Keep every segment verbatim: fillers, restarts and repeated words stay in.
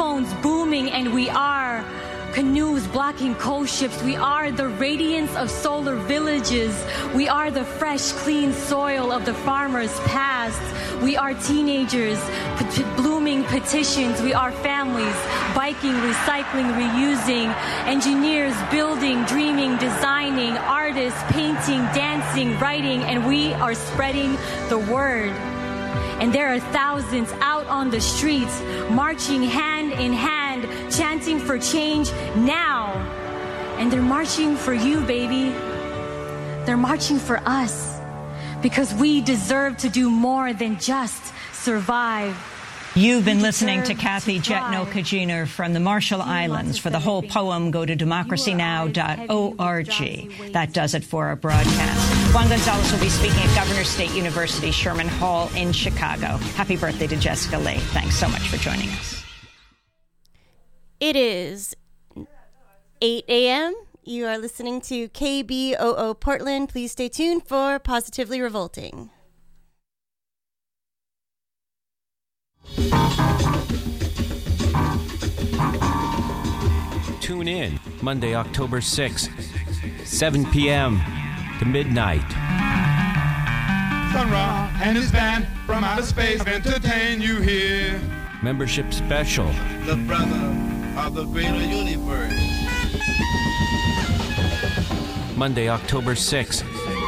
telephones booming, and we are canoes blocking coast ships. We are the radiance of solar villages. We are the fresh, clean soil of the farmers past. We are teenagers pet- blooming petitions. We are families biking, recycling, reusing, engineers building, dreaming, designing, artists painting, dancing, writing, and we are spreading the word. And there are thousands out on the streets, marching hand in hand, chanting for change now. And they're marching for you, baby. They're marching for us, because we deserve to do more than just survive. You've been listening to Kathy Jetno-Kajiner from the Marshall Islands. For the whole poem, go to democracy now dot org. That does it for our broadcast. Juan Gonzalez will be speaking at Governor State University Sherman Hall in Chicago. Happy birthday to Jessica Lee. Thanks so much for joining us. It is eight a.m. You are listening to K B O O Portland. Please stay tuned for Positively Revolting. Tune in Monday, October sixth, seven p.m. to midnight. Sun Ra and his band from outer space entertain you here. Membership special. The brother of the greater universe. Monday, October sixth,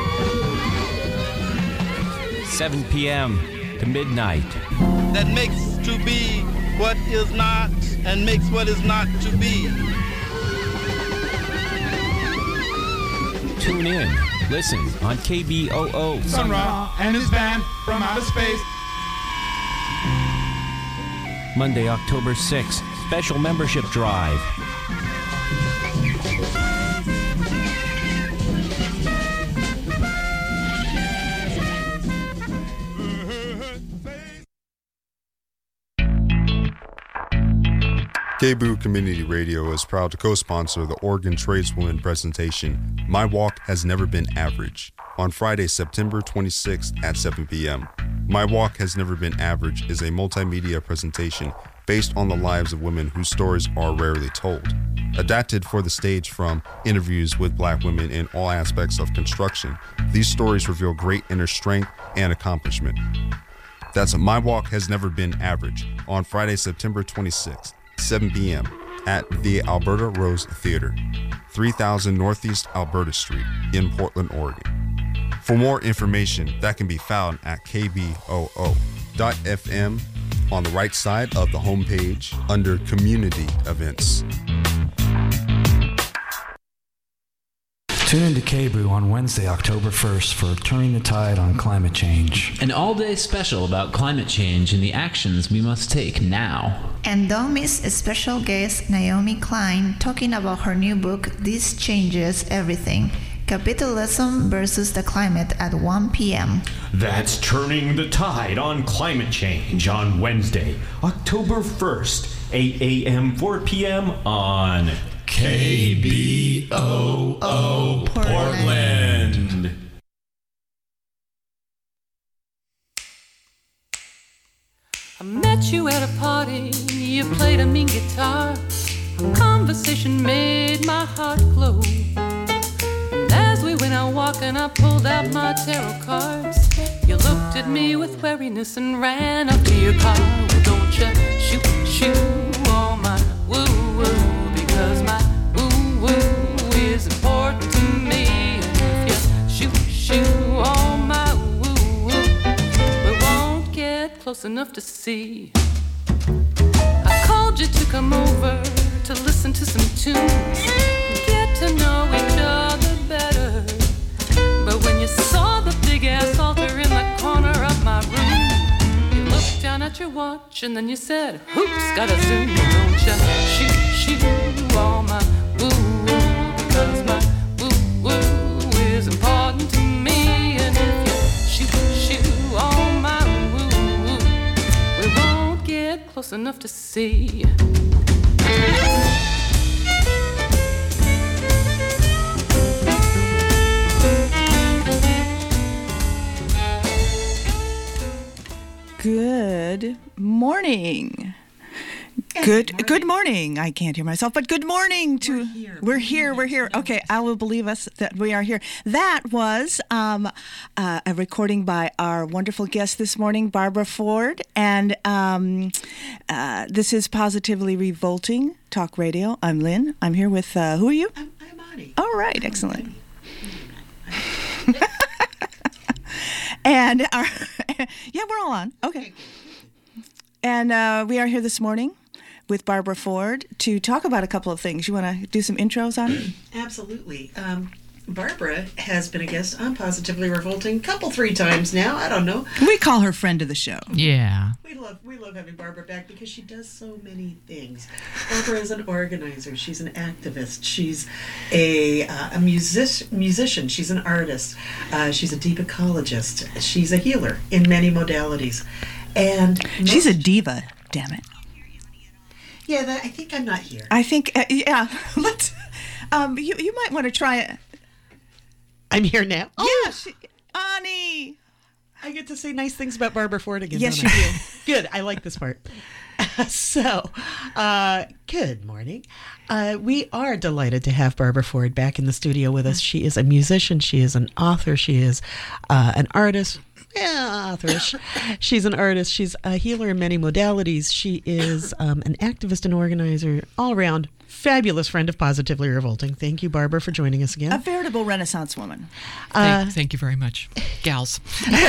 seven p.m. to midnight. That makes to be what is not and makes what is not to be. Tune in. Listen on K B O O. Sun Ra and his band from outer space. Monday, October sixth, special membership drive. K B O O Community Radio is proud to co-sponsor the Oregon Tradeswoman presentation, My Walk Has Never Been Average, on Friday, September twenty-sixth at seven p.m. My Walk Has Never Been Average is a multimedia presentation based on the lives of women whose stories are rarely told. Adapted for the stage from interviews with Black women in all aspects of construction, these stories reveal great inner strength and accomplishment. That's My Walk Has Never Been Average on Friday, September twenty-sixth. seven p.m. at the Alberta Rose Theater, three thousand Northeast Alberta Street in Portland, Oregon. For more information, that can be found at k b o o dot f m on the right side of the homepage under Community Events. Tune in to K B O O on Wednesday, October first for Turning the Tide on Climate Change. An all-day special about climate change and the actions we must take now. And don't miss a special guest, Naomi Klein, talking about her new book, This Changes Everything, Capitalism versus the Climate at one p.m. That's Turning the Tide on Climate Change on Wednesday, October first, eight a.m., four p.m. on K B O O Portland. I met you at a party, you played a mean guitar. Conversation made my heart glow. And as we went out walking, I pulled out my tarot cards. You looked at me with wariness and ran up to your car. Well, don't you shoot, shoot all my woo-woo, because my woo-woo is important to me. And if you shoot, shoot all my woo-woo, we won't get close enough to see. I called you to come over to listen to some tunes, get to know each other better. But when you saw the big-ass altar in the corner of my room, you looked down at your watch and then you said, "Hoops, gotta zoom." Don't you shoot, shoot all my woo-woo, because my woo-woo is important to me. And if you shoot, shoot all my woo-woo, we won't get close enough to see. Good morning. Good good morning. I can't hear myself, but good morning to... We're here. We're here. We're here. Okay, I will believe us that we are here. That was um, uh, a recording by our wonderful guest this morning, Barbara Ford. And um, uh, this is Positively Revolting Talk Radio. I'm Lynn. I'm here with... Uh, who are you? I'm, I'm Ani. All right, excellent. And our... yeah, we're all on. Okay. And uh, we are here this morning with Barbara Ford to talk about a couple of things. You want to do some intros on it? Absolutely. Um, Barbara has been a guest on Positively Revolting a couple, three times now. I don't know. We call her friend of the show. Yeah. We love we love having Barbara back because she does so many things. Barbara is an organizer. She's an activist. She's a uh, a music, musician. She's an artist. Uh, she's a deep ecologist. She's a healer in many modalities. And she's a diva, damn it. Yeah, that, I think I'm not here. I think, uh, yeah, let's, um, you, you might want to try it. I'm here now? Oh, yeah, she, Ani. I get to say nice things about Barbara Ford again. Yes, you do. Good, I like this part. So, uh, good morning. Uh, we are delighted to have Barbara Ford back in the studio with us. She is a musician, she is an author, she is uh, an artist. Yeah, authorish. She's an artist. She's a healer in many modalities. She is um, an activist and organizer, all around fabulous friend of Positively Revolting. Thank you, Barbara, for joining us again. A veritable Renaissance woman. Uh, thank, thank you very much, gals.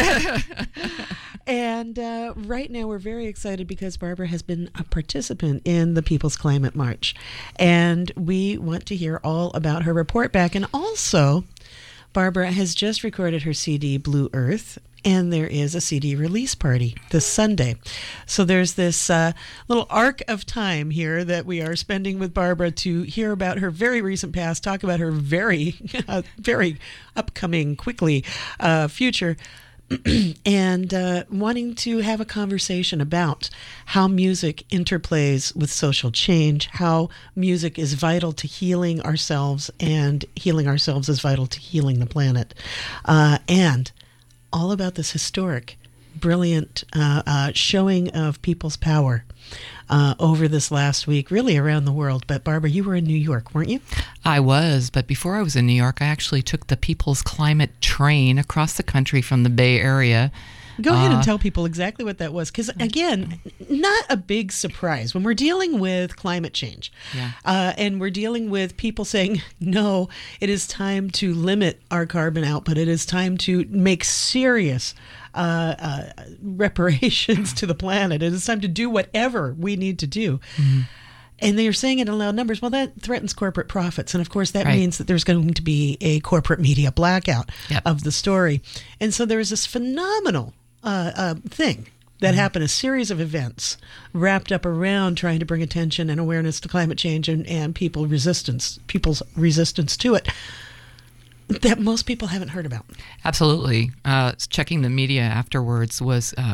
And uh, right now we're very excited because Barbara has been a participant in the People's Climate March. And we want to hear all about her report back. And also, Barbara has just recorded her C D, Blue Earth. And there is a C D release party this Sunday. So there's this uh, little arc of time here that we are spending with Barbara to hear about her very recent past, talk about her very, uh, very upcoming, quickly uh, future, and uh, wanting to have a conversation about how music interplays with social change, how music is vital to healing ourselves, and healing ourselves is vital to healing the planet. Uh, and all about this historic, brilliant uh, uh, showing of people's power uh, over this last week, really around the world. But Barbara, you were in New York, weren't you? I was, but before I was in New York, I actually took the People's Climate Train across the country from the Bay Area. Go ahead uh, and tell people exactly what that was, because again, not a big surprise when we're dealing with climate change, yeah. uh, and we're dealing with people saying, no, it is time to limit our carbon output. It is time to make serious uh, uh, reparations to the planet. It is time to do whatever we need to do. Mm-hmm. And they are saying it in loud numbers. Well, that threatens corporate profits. And of course, that right. means that there's going to be a corporate media blackout yep. of the story. And so there is this phenomenal uh, uh, thing that mm-hmm. happened, a series of events wrapped up around trying to bring attention and awareness to climate change and, and people resistance, people's resistance to it, that most people haven't heard about. Absolutely. Uh, checking the media afterwards was... Uh,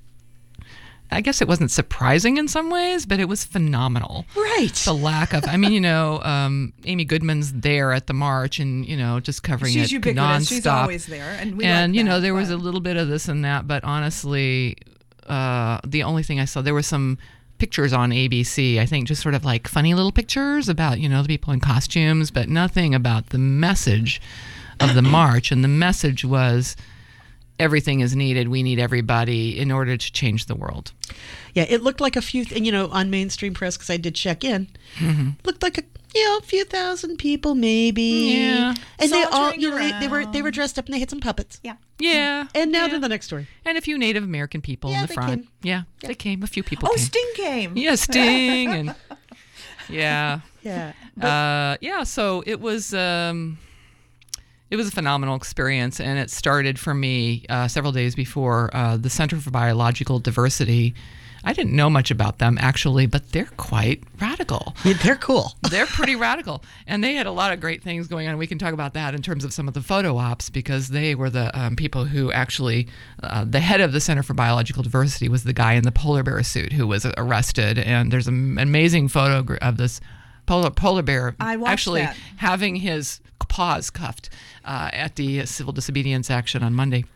I guess it wasn't surprising in some ways, but it was phenomenal. Right. The lack of, I mean, you know, um, Amy Goodman's there at the march and, you know, just covering She's it ubiquitous. nonstop. She's always there. And, we and like you that, know, there but... was a little bit of this and that, but honestly, uh, the only thing I saw, there were some pictures on A B C, I think just sort of like funny little pictures about, you know, the people in costumes, but nothing about the message of the march. And the message was, everything is needed. We need everybody in order to change the world. Yeah, it looked like a few, th- you know, on mainstream press, because I did check in, mm-hmm. looked like a, you know, a few thousand people maybe. Yeah. And they all, you know, they, they were they were dressed up and they had some puppets. Yeah. Yeah. And now yeah. to the next story. And a few Native American people yeah, in the they front. Came. Yeah, yeah, they came. A few people oh, came. Sting came. Yeah, Sting. and Yeah. Yeah. But, uh, yeah, so it was... Um, It was a phenomenal experience, and it started for me uh, several days before uh, the Center for Biological Diversity. I didn't know much about them, actually, but they're quite radical. Yeah, they're cool. They're pretty radical, and they had a lot of great things going on. We can talk about that in terms of some of the photo ops, because they were the um, people who actually, uh, the head of the Center for Biological Diversity was the guy in the polar bear suit who was arrested, and there's an amazing photo of this polar, polar bear I watched actually that. having his paws cuffed uh, at the civil disobedience action on Monday.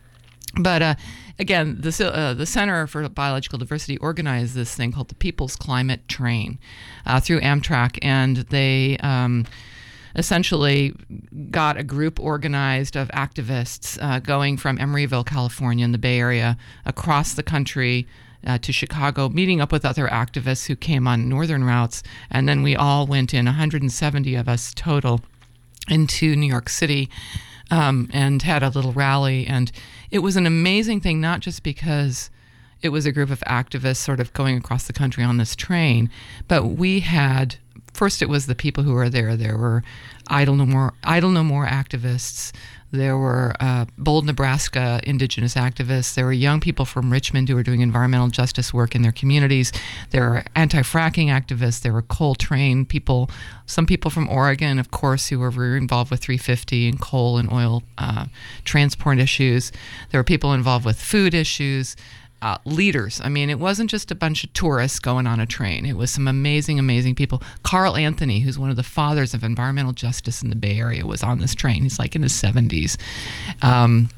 But uh, again, the uh, the Center for Biological Diversity organized this thing called the People's Climate Train uh, through Amtrak, and they um, essentially got a group organized of activists uh, going from Emeryville, California, in the Bay Area, across the country uh, to Chicago, meeting up with other activists who came on northern routes, and then we all went in, one hundred seventy of us total, into New York City. Um, and had a little rally, and it was an amazing thing, not just because it was a group of activists sort of going across the country on this train, but we had, first it was the people who were there. There were Idle No More, Idle No More activists. There were uh, Bold, Nebraska indigenous activists. There were young people from Richmond who were doing environmental justice work in their communities. There were anti-fracking activists. There were coal train people, some people from Oregon, of course, who were very involved with three fifty and coal and oil uh, transport issues. There were people involved with food issues. Uh, leaders. I mean, it wasn't just a bunch of tourists going on a train. It was some amazing, amazing people. Carl Anthony, who's one of the fathers of environmental justice in the Bay Area, was on this train. He's like in his seventies. Um,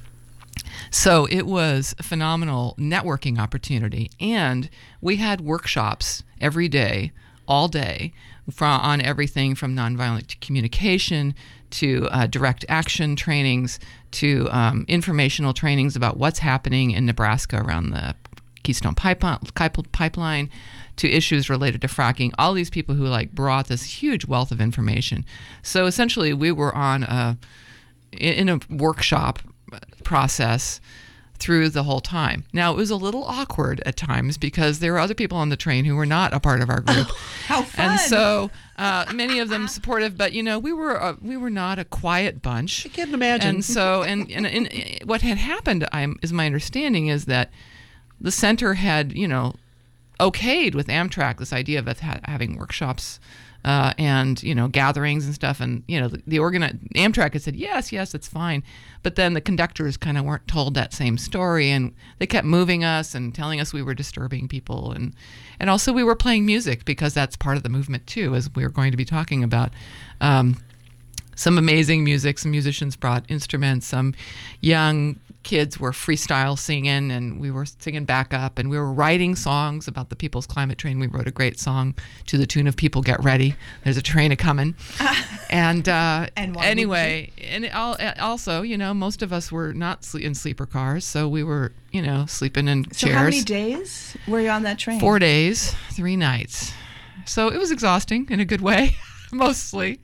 so it was a phenomenal networking opportunity. And we had workshops every day, all day, from, on everything from nonviolent communication to uh, direct action trainings, to um, informational trainings about what's happening in Nebraska around the Keystone Pipeline, to issues related to fracking. All these people who like brought this huge wealth of information. So essentially, we were on a in a workshop process through the whole time. Now, it was a little awkward at times because there were other people on the train who were not a part of our group. Oh, how fun! And so uh, many of them supportive, but you know, we were uh, we were not a quiet bunch. I can't imagine. And so, and, and, and what had happened, I'm, is my understanding, is that the center had, you know, okayed with Amtrak this idea of ha- having workshops uh, and, you know, gatherings and stuff. And, you know, the, the organi- Amtrak had said, yes, yes, it's fine. But then the conductors kind of weren't told that same story. And they kept moving us and telling us we were disturbing people. And, and also we were playing music because that's part of the movement, too, as we're going to be talking about. Um, some amazing music. Some musicians brought instruments. Some young kids were freestyle singing, and we were singing backup, and we were writing songs about the People's Climate Train. We wrote a great song to the tune of "People Get Ready, There's a Train a-Comin'." and uh, and anyway, and it all, also, you know, most of us were not sle- in sleeper cars, so we were, you know, sleeping in so chairs. So how many days were you on that train? Four days, three nights. So it was exhausting in a good way, mostly.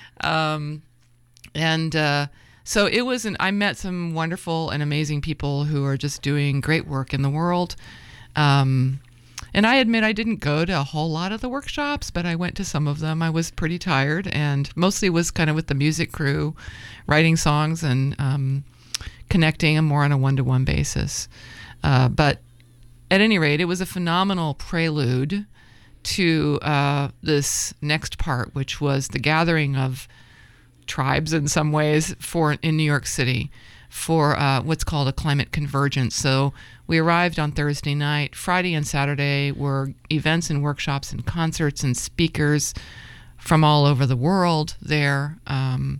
Um, and uh, so it was an, I met some wonderful and amazing people who are just doing great work in the world. Um, and I admit I didn't go to a whole lot of the workshops, but I went to some of them. I was pretty tired, and mostly was kind of with the music crew, writing songs and um, connecting more on a one-to-one basis. Uh, but at any rate, it was a phenomenal prelude to uh, this next part, which was the gathering of tribes in some ways for in New York City for uh, what's called a climate convergence. So we arrived on Thursday night. Friday and Saturday were events and workshops and concerts and speakers from all over the world there. Um,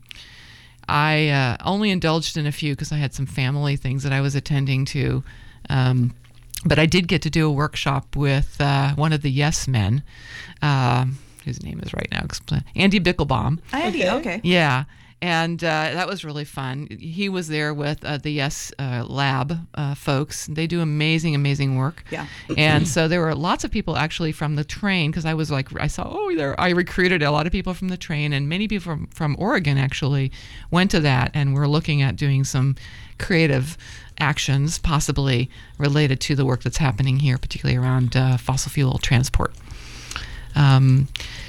I uh, only indulged in a few because I had some family things that I was attending to. Um, But I did get to do a workshop with uh, one of the Yes Men, uh, whose name is right now, Andy Bickelbaum. Andy, okay. okay. Yeah, and uh, that was really fun. He was there with uh, the Yes uh, Lab uh, folks. They do amazing, amazing work. Yeah. And so there were lots of people actually from the train, because I was like, I saw, oh, there. I recruited a lot of people from the train, and many people from, from Oregon actually went to that, and we're looking at doing some creative actions possibly related to the work that's happening here, particularly around uh, fossil fuel transport. Um,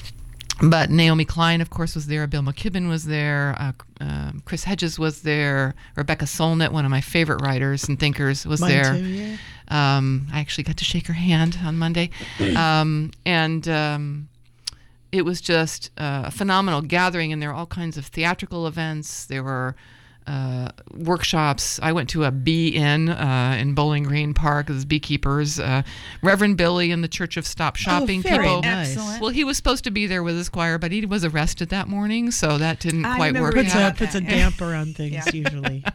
but Naomi Klein, of course, was there. Bill McKibben was there. Uh, um, Chris Hedges was there. Rebecca Solnit, one of my favorite writers and thinkers, was Mine there. too, yeah. Um, I actually got to shake her hand on Monday. Um, and um, it was just uh, a phenomenal gathering, and there were all kinds of theatrical events. There were uh, workshops. I went to a bee inn uh, in Bowling Green Park. There's beekeepers. Uh, Reverend Billy in the Church of Stop Shopping. Oh, very people. nice. Well, he was supposed to be there with his choir, but he was arrested that morning, so that didn't I quite work Puts a, out. puts a damper on things Yeah. usually.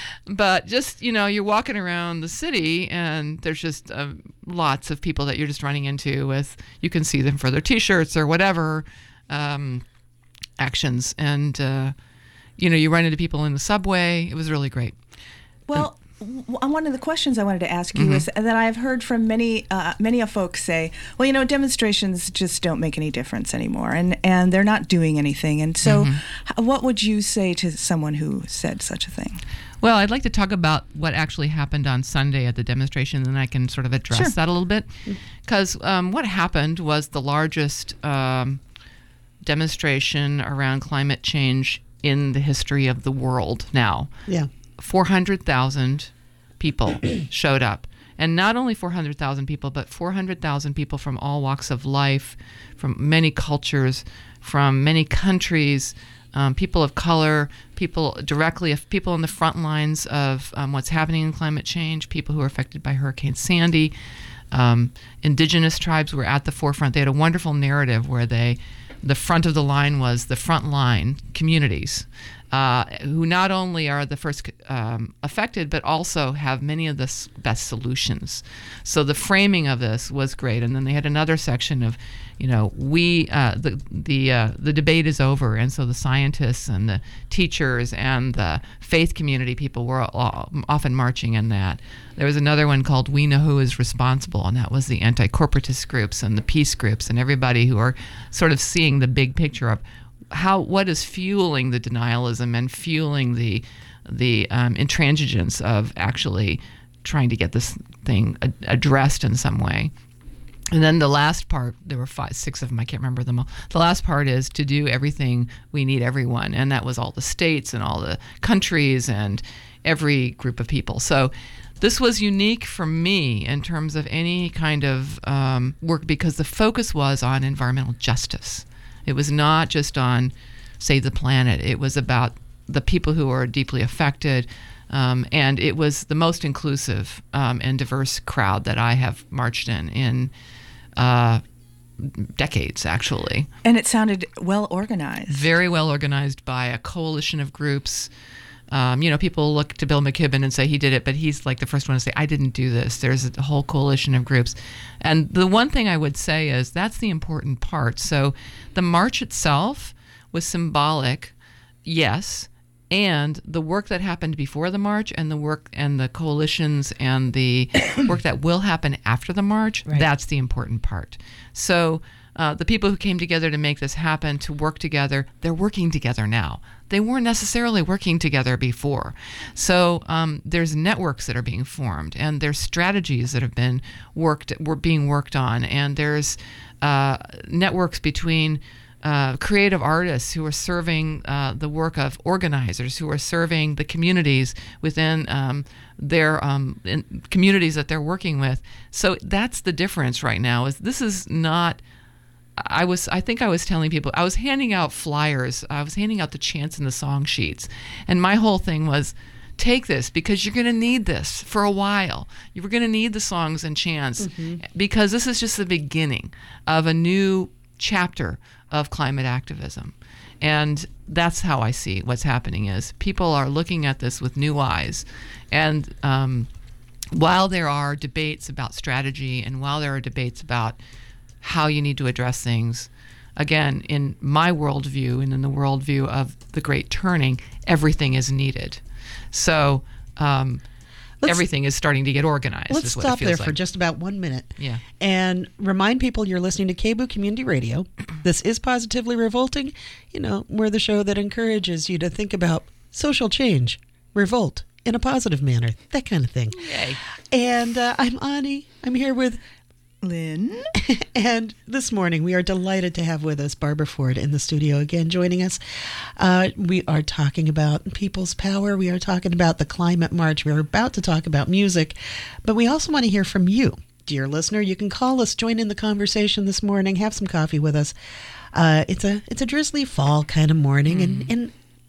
But just, you know, you're walking around the city and there's just uh, lots of people that you're just running into with, you can see them for their T-shirts or whatever um, actions. And, uh, you know, you run into people in the subway. It was really great. Well, w- one of the questions I wanted to ask you Mhm. is that I've heard from many, uh, many of folks say, well, you know, demonstrations just don't make any difference anymore, and, and they're not doing anything. And so, Mhm. h- what would you say to someone who said such a thing? Well, I'd like to talk about what actually happened on Sunday at the demonstration, and then I can sort of address Sure. that a little bit. Because um, what happened was the largest um, demonstration around climate change in the history of the world now. Yeah. four hundred thousand people showed up. And not only four hundred thousand people, but four hundred thousand people from all walks of life, from many cultures, from many countries, um, people of color, people directly, people on the front lines of um, what's happening in climate change, people who are affected by Hurricane Sandy. Um, indigenous tribes were at the forefront. They had a wonderful narrative where they, the front of the line was the front line communities, uh, who not only are the first um, affected, but also have many of the s- best solutions. So the framing of this was great. And then they had another section of, you know, we, uh, the the uh, the debate is over. And so the scientists and the teachers and the faith community people were all, often marching in that. There was another one called We Know Who is Responsible, and that was the anti-corporatist groups and the peace groups and everybody who are sort of seeing the big picture of how what is fueling the denialism and fueling the the um, intransigence of actually trying to get this thing ad- addressed in some way. And then the last part, there were five, six of them, I can't remember them all. The last part is to do everything, we need everyone. And that was all the states and all the countries and every group of people. So this was unique for me in terms of any kind of um, work because the focus was on environmental justice. It was not just on save the planet. It was about the people who are deeply affected. Um, and it was the most inclusive um, and diverse crowd that I have marched in in uh, decades, actually. And it sounded well organized. Very well organized by a coalition of groups. Um, you know, people look to Bill McKibben and say he did it, but he's like the first one to say, I didn't do this. There's a whole coalition of groups. And the one thing I would say is that's the important part. So the march itself was symbolic, yes, and the work that happened before the march and the work and the coalitions and the work that will happen after the march, Right. that's the important part. So uh, the people who came together to make this happen, to work together, they're working together now. They weren't necessarily working together before. So um, there's networks that are being formed, and there's strategies that have been worked, were being worked on, and there's uh, networks between Uh, creative artists who are serving uh, the work of organizers, who are serving the communities within um, their um, in communities that they're working with. So that's the difference right now. Is this is not. I was. I think I was telling people. I was handing out flyers. I was handing out the chants and the song sheets, and my whole thing was, take this because you're going to need this for a while. You're going to need the songs and chants Mhm. because this is just the beginning of a new chapter of climate activism. And that's how I see what's happening is people are looking at this with new eyes. And um, while there are debates about strategy and while there are debates about how you need to address things, again, in my worldview and in the worldview of the Great Turning, everything is needed. So um, Let's- everything is starting to get organized. Let's is what stop it feels there like. for just about one minute. Yeah. And remind people you're listening to K B O O Community Radio. This is Positively Revolting. You know, we're the show that encourages you to think about social change, revolt in a positive manner, that kind of thing. Yay. And uh, I'm Ani. I'm here with Lynn. And this morning we are delighted to have with us Barbara Ford in the studio again, joining us. Uh, we are talking about people's power. We are talking about the climate march. We are about to talk about music, but we also want to hear from you. Dear listener, you can call us, join in the conversation this morning, have some coffee with us. Uh, it's a it's a drizzly fall kind of morning, Mm. and, and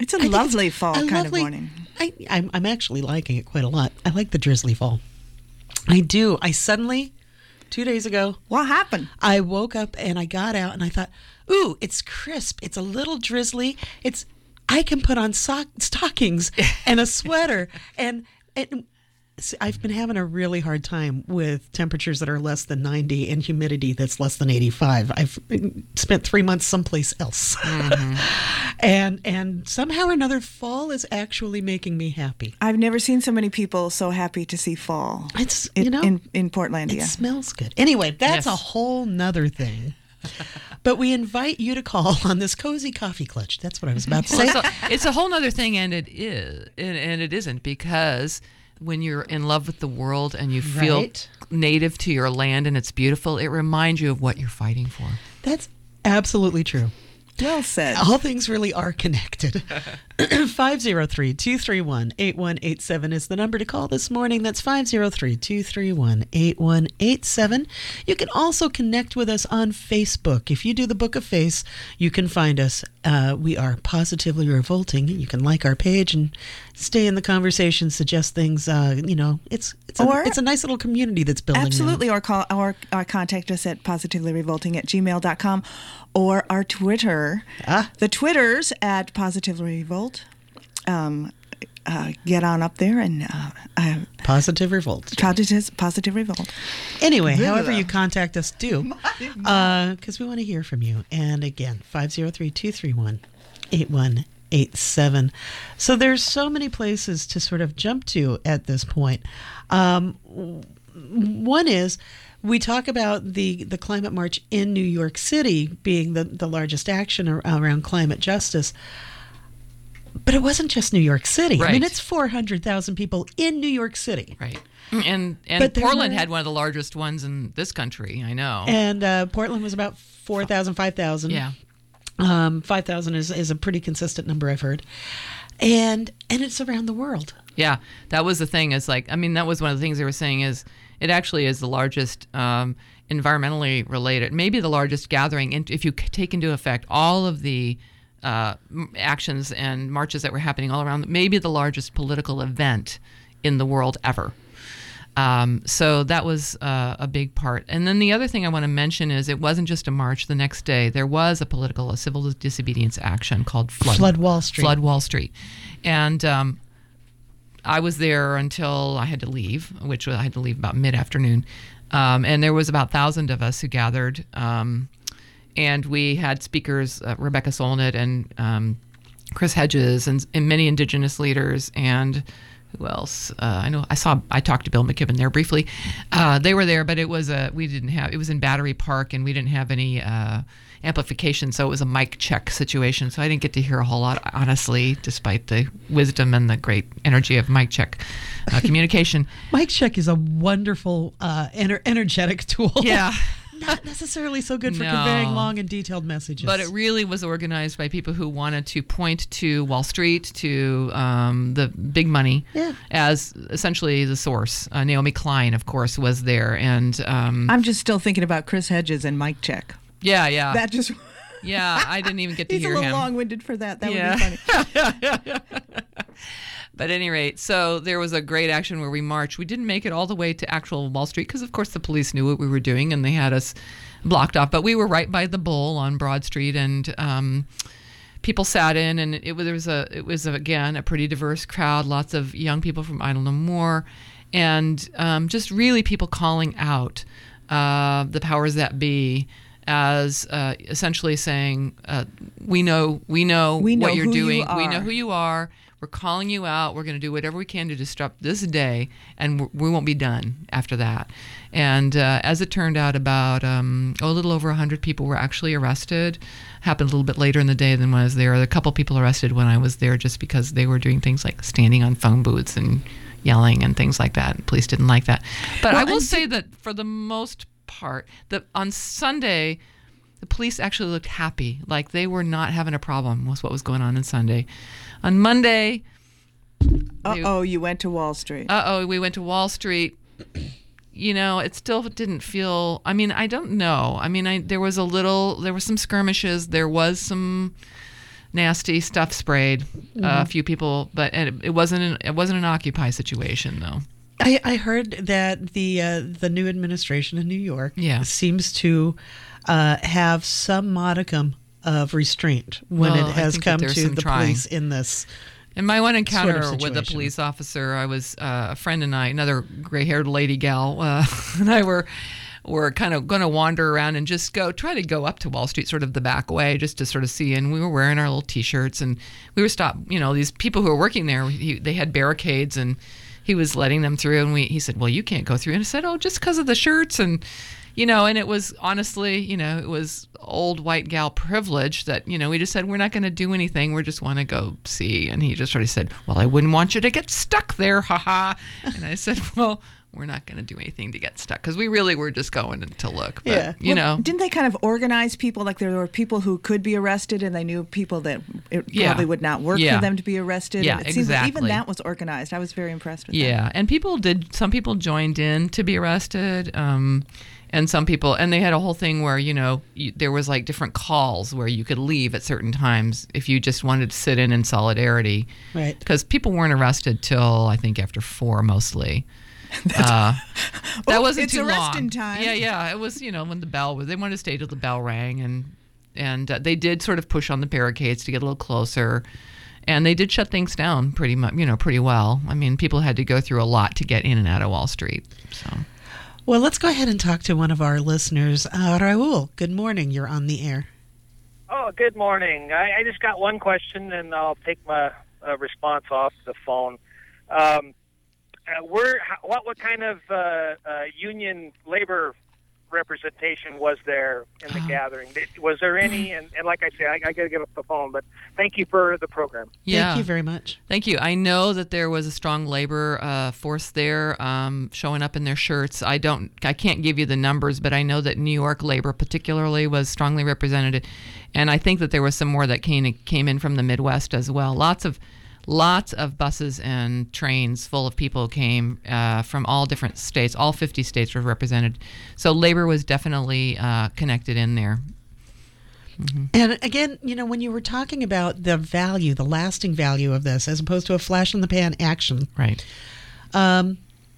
It's a I think lovely it's fall a kind lovely- of morning. I, I'm, I'm actually liking it quite a lot. I like the drizzly fall. I do. I suddenly, two days ago, what happened? I woke up and I got out and I thought, ooh, it's crisp. It's a little drizzly. It's I can put on sock, stockings and a sweater. and it, see, I've been having a really hard time with temperatures that are less than ninety and humidity that's less than eighty-five. I've spent three months someplace else. Mm-hmm. and and somehow or another, fall is actually making me happy. I've never seen so many people so happy to see fall. It's, in, you know, in, in Portlandia. It smells good. Anyway, that's Yes. a whole nother thing. But we invite you to call on this cozy coffee clutch. That's what I was about to say. Well, it's, a, it's a whole nother thing, and it is, and, and it isn't, because when you're in love with the world and you feel Right. native to your land and it's beautiful, it reminds you of what you're fighting for. That's absolutely true. Well said. All things really are connected. five oh three, two three one, eight one eight seven is the number to call this morning. That's five oh three, two three one, eight one eight seven. You can also connect with us on Facebook. If you do the Book of Face, you can find us. Uh, we are Positively Revolting. You can like our page and stay in the conversation, suggest things. Uh, you know, it's it's a, Or- it's a nice little community that's building now. Absolutely, or call or, or contact us at positivelyrevolting at gmail dot com, or our Twitter. Ah. The Twitters at Positively Revolt. Um, uh, get on up there and uh, uh, Positive Revolt. Positive, positive Revolt. Anyway, Blah, however blah. you contact us, do. Because we want to hear from you. And again, five oh three, two three one, eight one eight seven. So there's so many places to sort of jump to at this point. Um, one is, we talk about the, the climate march in New York City being the, the largest action ar- around climate justice. But it wasn't just New York City. I mean, Right. it's four hundred thousand people in New York City. Right. And and But there Portland were- had one of the largest ones in this country, I know. And uh, Portland was about four thousand, five thousand. Yeah. Um, five thousand is, is a pretty consistent number, I've heard. And and it's around the world. Yeah, that was the thing. Is like, I mean, that was one of the things they were saying is it actually is the largest um, environmentally related, maybe the largest gathering. In, if you c- take into effect all of the uh, m- actions and marches that were happening all around, maybe the largest political event in the world ever. Um, so that was uh, a big part. And then the other thing I want to mention is it wasn't just a march. The next day, there was a political, a civil disobedience action called Flood, Flood Wall Street. Flood Wall Street. And um, I was there until I had to leave, which I had to leave about mid-afternoon. Um, and there was about a thousand of us who gathered. Um, and we had speakers, uh, Rebecca Solnit and um, Chris Hedges and, and many indigenous leaders and who else? Uh, I know I saw, I talked to Bill McKibben there briefly. Uh, they were there, but it was a, we didn't have, it was in Battery Park and we didn't have any uh, amplification. So it was a mic check situation. So I didn't get to hear a whole lot, honestly, despite the wisdom and the great energy of mic check uh, communication. Mic check is a wonderful, uh, ener- energetic tool. Yeah. Not necessarily so good for No. conveying long and detailed messages. But it really was organized by people who wanted to point to Wall Street, to um, the big money, Yeah. as essentially the source. Uh, Naomi Klein, of course, was there, and um, I'm just still thinking about Chris Hedges and Mike Check. yeah, yeah, That just yeah. I didn't even get to he's a hear little him. long-winded for that. That Yeah. would be funny. But at any rate, so there was a great action where we marched. We didn't make it all the way to actual Wall Street because, of course, the police knew what we were doing and they had us blocked off. But we were right by the Bull on Broad Street, and um, people sat in, and it was there was a it was again a pretty diverse crowd. Lots of young people from I Don't Know More, and um, just really people calling out uh, the powers that be, as uh, essentially saying, uh, "We know, we know, We know what you're who you doing. We know are." who you are. We're calling you out. We're going to do whatever we can to disrupt this day, and we we won't be done after that." And uh, as it turned out, about um, oh, a little over one hundred people were actually arrested. Happened a little bit later in the day than when I was there. A couple people arrested when I was there just because they were doing things like standing on phone booths and yelling and things like that. Police didn't like that. But Well, I will and say that for the most part, that on Sunday, the police actually looked happy, like they were not having a problem with what was going on on Sunday. On Monday, Uh-oh, you went to Wall Street. uh-oh, we went to Wall Street. You know, it still didn't feel, I mean, I don't know. I mean, I there was a little, there were some skirmishes. There was some nasty stuff sprayed. Mm-hmm. Uh, a few people, but and it, it wasn't an, it wasn't an Occupy situation though. I, I heard that the uh, the new administration in New York yeah. seems to uh, have some modicum of restraint when well, it has come to the trying. police in this. In my one encounter sort of with a police officer, I was uh, a friend and I, another gray-haired lady gal, uh, and I were were kind of going to wander around and just go try to go up to Wall Street, sort of the back way, just to sort of see. And we were wearing our little T-shirts, and we were stopped. You know, these people who were working there, he, they had barricades, and he was letting them through. And we, he said, "Well, you can't go through." And I said, "Oh, just because of the shirts." And you know, and it was honestly, you know, it was old white gal privilege that, you know, we just said, we're not going to do anything. We just want to go see. And he just sort of said, well, I wouldn't want you to get stuck there. Ha ha. And I said, well, we're not going to do anything to get stuck because we really were just going to look. But, yeah. you well, know. Didn't they kind of organize people? Like there were people who could be arrested and they knew people that it yeah. probably would not work yeah. for them to be arrested. Yeah, and it exactly. seems like even that was organized. I was very impressed with yeah. that. Yeah. And people did, some people joined in to be arrested. Um, And some people, and they had a whole thing where, you know, you, there was like different calls where you could leave at certain times if you just wanted to sit in in solidarity. Right. Because people weren't arrested till, I think, after four mostly. uh, that oh, wasn't it's too arresting long. time. Yeah, yeah. It was, you know, when the bell was, they wanted to stay till the bell rang. And, and uh, they did sort of push on the barricades to get a little closer. And they did shut things down pretty much, you know, pretty well. I mean, people had to go through a lot to get in and out of Wall Street. So. Well, let's go ahead and talk to one of our listeners. Uh, Raul, good morning. You're on the air. Oh, good morning. I, I just got one question, and I'll take my uh, response off the phone. Um, uh, we're, what, what kind of uh, uh, union labor representation was there in the gathering? Was there any? And, and like I said, I, I got to get off the phone, but thank you for the program. Yeah. Thank you very much. Thank you. I know that there was a strong labor uh, force there um, showing up in their shirts. I don't, I can't give you the numbers, but I know that New York labor particularly was strongly represented. And I think that there was some more that came, came in from the Midwest as well. Lots of Lots of buses and trains full of people came uh, from all different states. All fifty states were represented. So labor was definitely uh, connected in there. Mm-hmm. And again, you know, when you were talking about the value, the lasting value of this, as opposed to a flash in the pan action. Right. Um,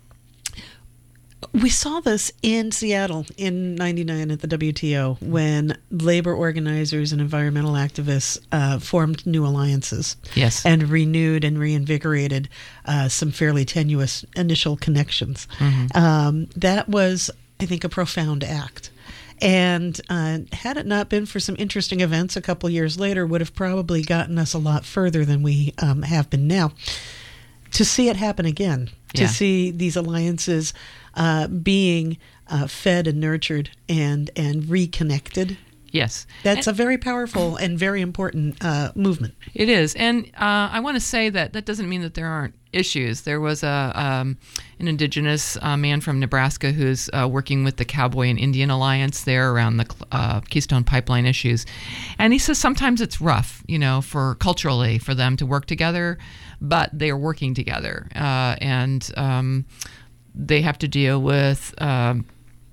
we saw this in Seattle in ninety-nine at the W T O when labor organizers and environmental activists uh, formed new alliances. Yes. And renewed and reinvigorated uh, some fairly tenuous initial connections. Mm-hmm. Um, that was, I think, a profound act. And uh, had it not been for some interesting events a couple years later, would have probably gotten us a lot further than we um, have been now. To see it happen again, to yeah. see these alliances uh, being uh, fed and nurtured and and reconnected. Yes. That's and a very powerful and very important uh, movement. It is. And uh, I want to say that that doesn't mean that there aren't issues. There was a um, an indigenous uh, man from Nebraska who's uh, working with the Cowboy and Indian Alliance there around the uh, Keystone Pipeline issues. And he says sometimes it's rough, you know, for culturally for them to work together, but they're working together. Uh, and um, they have to deal with um,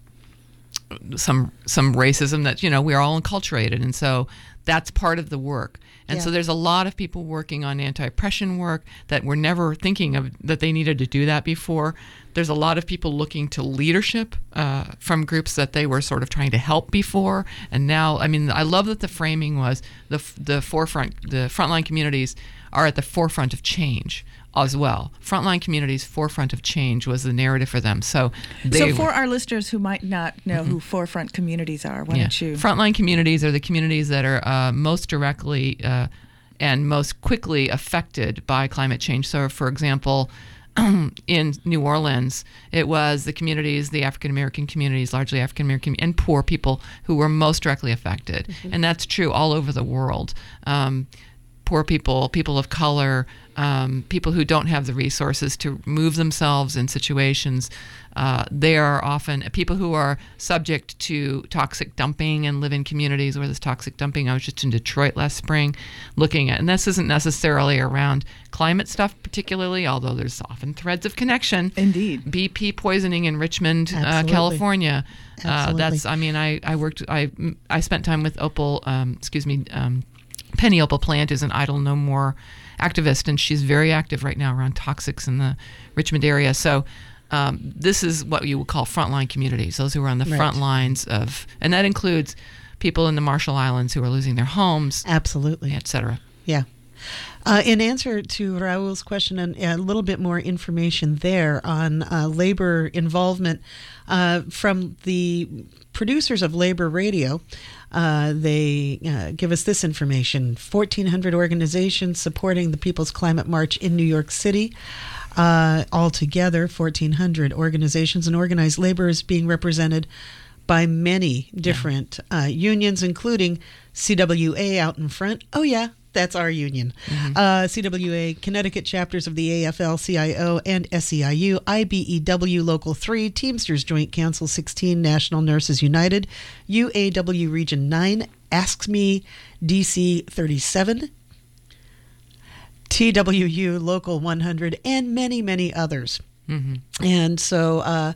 some some racism that, you know, we're all enculturated. And so that's part of the work. And Yeah. so there's a lot of people working on anti-oppression work that were never thinking of that they needed to do that before. There's a lot of people looking to leadership uh, from groups that they were sort of trying to help before. And now, I mean, I love that the framing was the the forefront, the frontline communities are at the forefront of change as well. Frontline communities, forefront of change was the narrative for them. So, they so for were, our listeners who might not know Mm-hmm. who forefront communities are, why yeah. don't you? Frontline communities are the communities that are uh, most directly uh, and most quickly affected by climate change. So, for example, in New Orleans, it was the communities, the African American communities, largely African American, and poor people who were most directly affected. Mm-hmm. And that's true all over the world. Um, poor people, people of color, um, people who don't have the resources to move themselves in situations. Uh, they are often people who are subject to toxic dumping and live in communities where there's toxic dumping. I was just in Detroit last spring looking at, and this isn't necessarily around climate stuff particularly, although there's often threads of connection. Indeed. B P poisoning in Richmond, uh, Absolutely. California. Uh, Absolutely. that's, I mean, I, I worked, I, I spent time with Opal, um, excuse me, um, Penny Opal Plant is an Idle No More activist, and she's very active right now around toxics in the Richmond area. So um, this is what you would call frontline communities, those who are on the Right. front lines of, and that includes people in the Marshall Islands who are losing their homes. Absolutely. Et cetera. Yeah. Uh, in answer to Raul's question, and a little bit more information there on uh, labor involvement uh, from the producers of Labor Radio, uh, they uh, give us this information. fourteen hundred organizations supporting the People's Climate March in New York City. Uh, altogether, fourteen hundred organizations, and organized labor is being represented by many different uh, unions, including C W A out in front. Oh, yeah. That's our union. Mm-hmm. Uh, C W A, Connecticut chapters of the A F L C I O and S E I U, I B E W Local three, Teamsters Joint Council sixteen, National Nurses United, U A W Region nine, Ask Me D C thirty-seven, T W U Local one hundred, and many, many others. Mm-hmm. And so uh,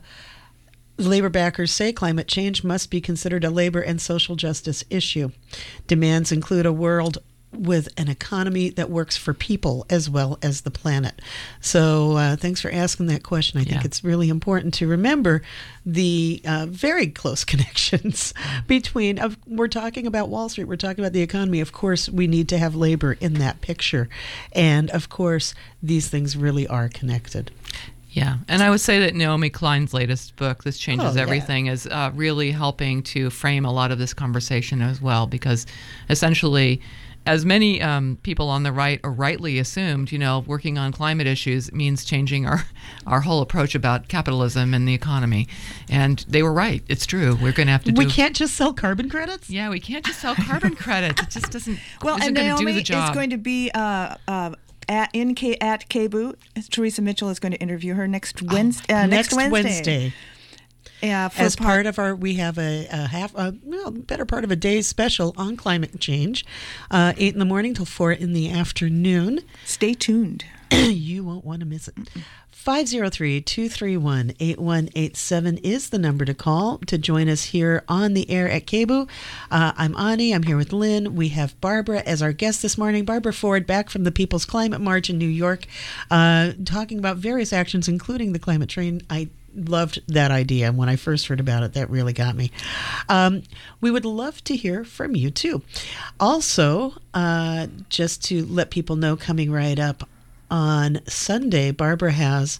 labor backers say climate change must be considered a labor and social justice issue. Demands include a world with an economy that works for people as well as the planet. So uh, thanks for asking that question. I think Yeah. it's really important to remember the uh, very close connections between, uh, we're talking about Wall Street, we're talking about the economy. Of course, we need to have labor in that picture. And of course, these things really are connected. Yeah, and I would say that Naomi Klein's latest book, This Changes Oh, yeah. Everything, is uh, really helping to frame a lot of this conversation as well, because essentially, as many um, people on the right are rightly assumed, you know, working on climate issues means changing our, our whole approach about capitalism and the economy. And they were right. It's true. We're going to have to do... We can't just sell carbon credits? Yeah, we can't just sell carbon credits. It just doesn't, Well, isn't and going to do Naomi the job. is going to be uh, uh, at in K at K B O. Teresa Mitchell is going to interview her next Wednesday. Uh, next, Next Wednesday. Wednesday. Yeah, for As part of our, we have a, a half, a well, better part of a day's special on climate change, uh, eight in the morning till four in the afternoon. Stay tuned. You won't want to miss it. five oh three, two three one, eight one eight seven is the number to call to join us here on the air at K B O. Uh, I'm Ani. I'm here with Lynn. We have Barbara as our guest this morning. Barbara Ford, back from the People's Climate March in New York, uh, talking about various actions, including the climate train. I loved that idea. When I first heard about it, that really got me. Um, we would love to hear from you, too. Also, uh, just to let people know, coming right up on Sunday, Barbara has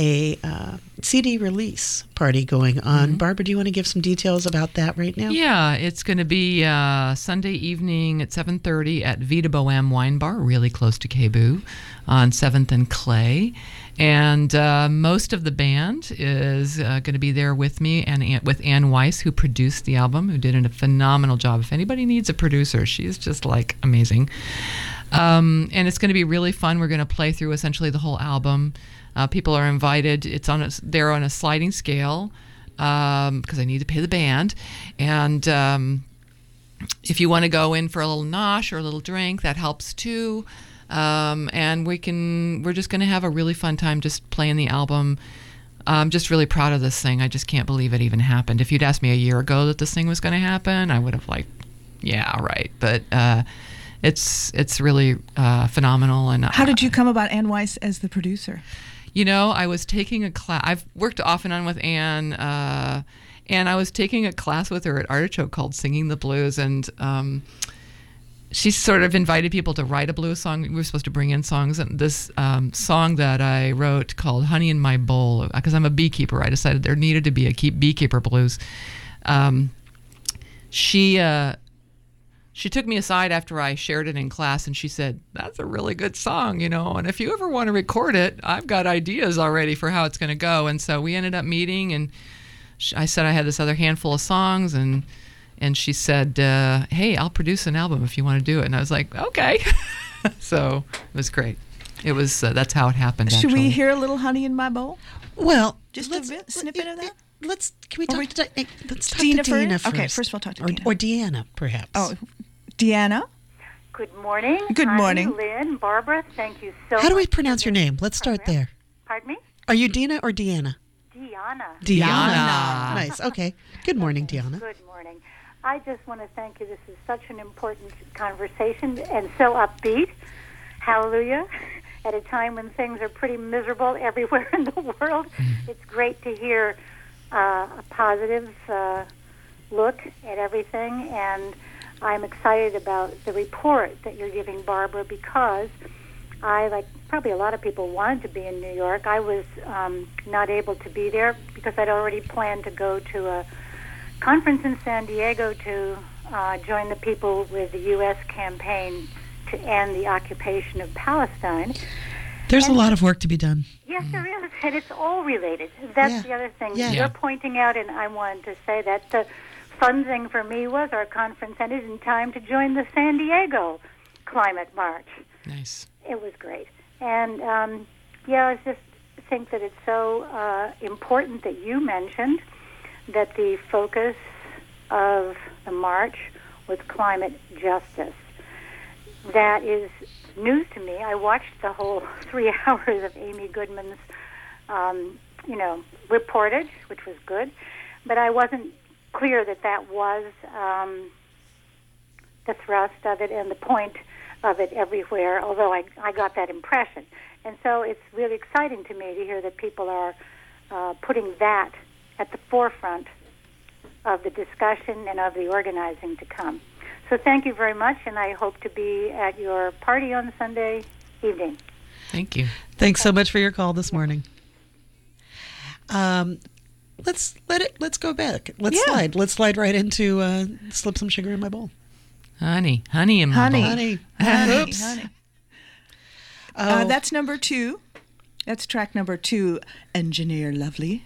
a uh, C D release party going on. Mm-hmm. Barbara, do you want to give some details about that right now? Yeah, it's going to be uh, Sunday evening at seven thirty at Vita Bohème Wine Bar, really close to K B O, on seventh and Clay. And uh, most of the band is uh, going to be there with me and Ann, with Ann Weiss, who produced the album, who did a phenomenal job. If anybody needs a producer, she's just like amazing. Um, and it's going to be really fun. We're going to play through essentially the whole album. Uh, people are invited. It's on a, they're on a sliding scale um, because I need to pay the band. And um, if you want to go in for a little nosh or a little drink, that helps too. Um, and we can, we're just going to have a really fun time just playing the album. I'm just really proud of this thing. I just can't believe it even happened. If you'd asked me a year ago that this thing was going to happen, I would have like, yeah, right. But uh, it's it's really uh, phenomenal. And How did you come about Ann Weiss as the producer? You know, I was taking a class. I've worked off and on with Ann, uh, and I was taking a class with her at Artichoke called Singing the Blues, and um, she sort of invited people to write a blues song. We were supposed to bring in songs, and this um, song that I wrote called Honey in My Bowl, because I'm a beekeeper, I decided there needed to be a keep beekeeper blues. Um, she uh, she took me aside after I shared it in class, and she said, that's a really good song, you know, and if you ever want to record it, I've got ideas already for how it's going to go. And so we ended up meeting, and I said I had this other handful of songs, and And she said, uh, hey, I'll produce an album if you want to do it. And I was like, okay. So it was great. It was, uh, that's how it happened, Should actually. we hear a little Honey in My Bowl? Well, just a bit, snippet of that? Let's, can we talk we, to, Di- let's talk Dina to Dina first? first. Okay, first we'll talk to or, Dina. Or Deanna, perhaps. Oh, Deanna? Good morning. Good Hi, morning. Lynn, Barbara, thank you so much. How do we pronounce your name? Let's start there. Pardon me? Are you Dina or Deanna? Deanna. Deanna. Nice. Okay. Good morning, Deanna. Good morning. I just want to thank you. This is such an important conversation and so upbeat. Hallelujah. At a time when things are pretty miserable everywhere in the world, it's great to hear uh, a positive uh, look at everything. And I'm excited about the report that you're giving, Barbara, because I, like probably a lot of people, wanted to be in New York. I was um, not able to be there because I'd already planned to go to a conference in San Diego to uh, join the people with the U S campaign to end the occupation of Palestine. There's and a lot of work to be done. Yes, there is, and it's all related. That's Yeah. the other thing Yeah. you're Yeah. pointing out, and I wanted to say that the fun thing for me was our conference ended in time to join the San Diego Climate March. Nice. It was great. And, um, yeah, I just think that it's so uh, important that you mentioned that the focus of the march was climate justice. That is news to me. I watched the whole three hours of Amy Goodman's, um, you know, reportage, which was good, but I wasn't clear that that was um, the thrust of it and the point of it everywhere, although I, I got that impression. And so it's really exciting to me to hear that people are uh, putting that at the forefront of the discussion and of the organizing to come. So thank you very much, and I hope to be at your party on Sunday evening. Thank you. Thanks so much for your call this morning. Um, let's let it. Let's go back. Let's Yeah. slide. Let's slide right into uh, slip some sugar in my bowl. Honey, honey in my Honey. bowl. Honey, Honey, Oops. honey. Oh. Uh, that's number two. That's track number two, Engineer Lovely.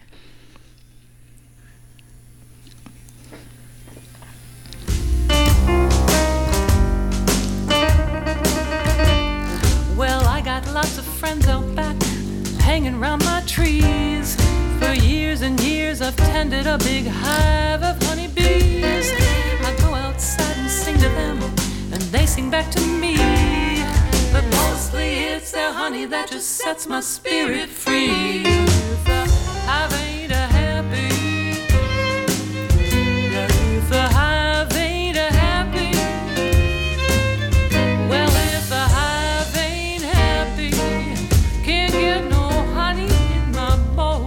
Well, I got lots of friends out back hanging around my trees. For years and years I've tended a big hive of honeybees. I go outside and sing to them, and they sing back to me. But mostly it's their honey that just sets my spirit free. If the hive ain't a happy, if the hive ain't a happy, well, if the hive ain't happy, can't get no honey in my bowl.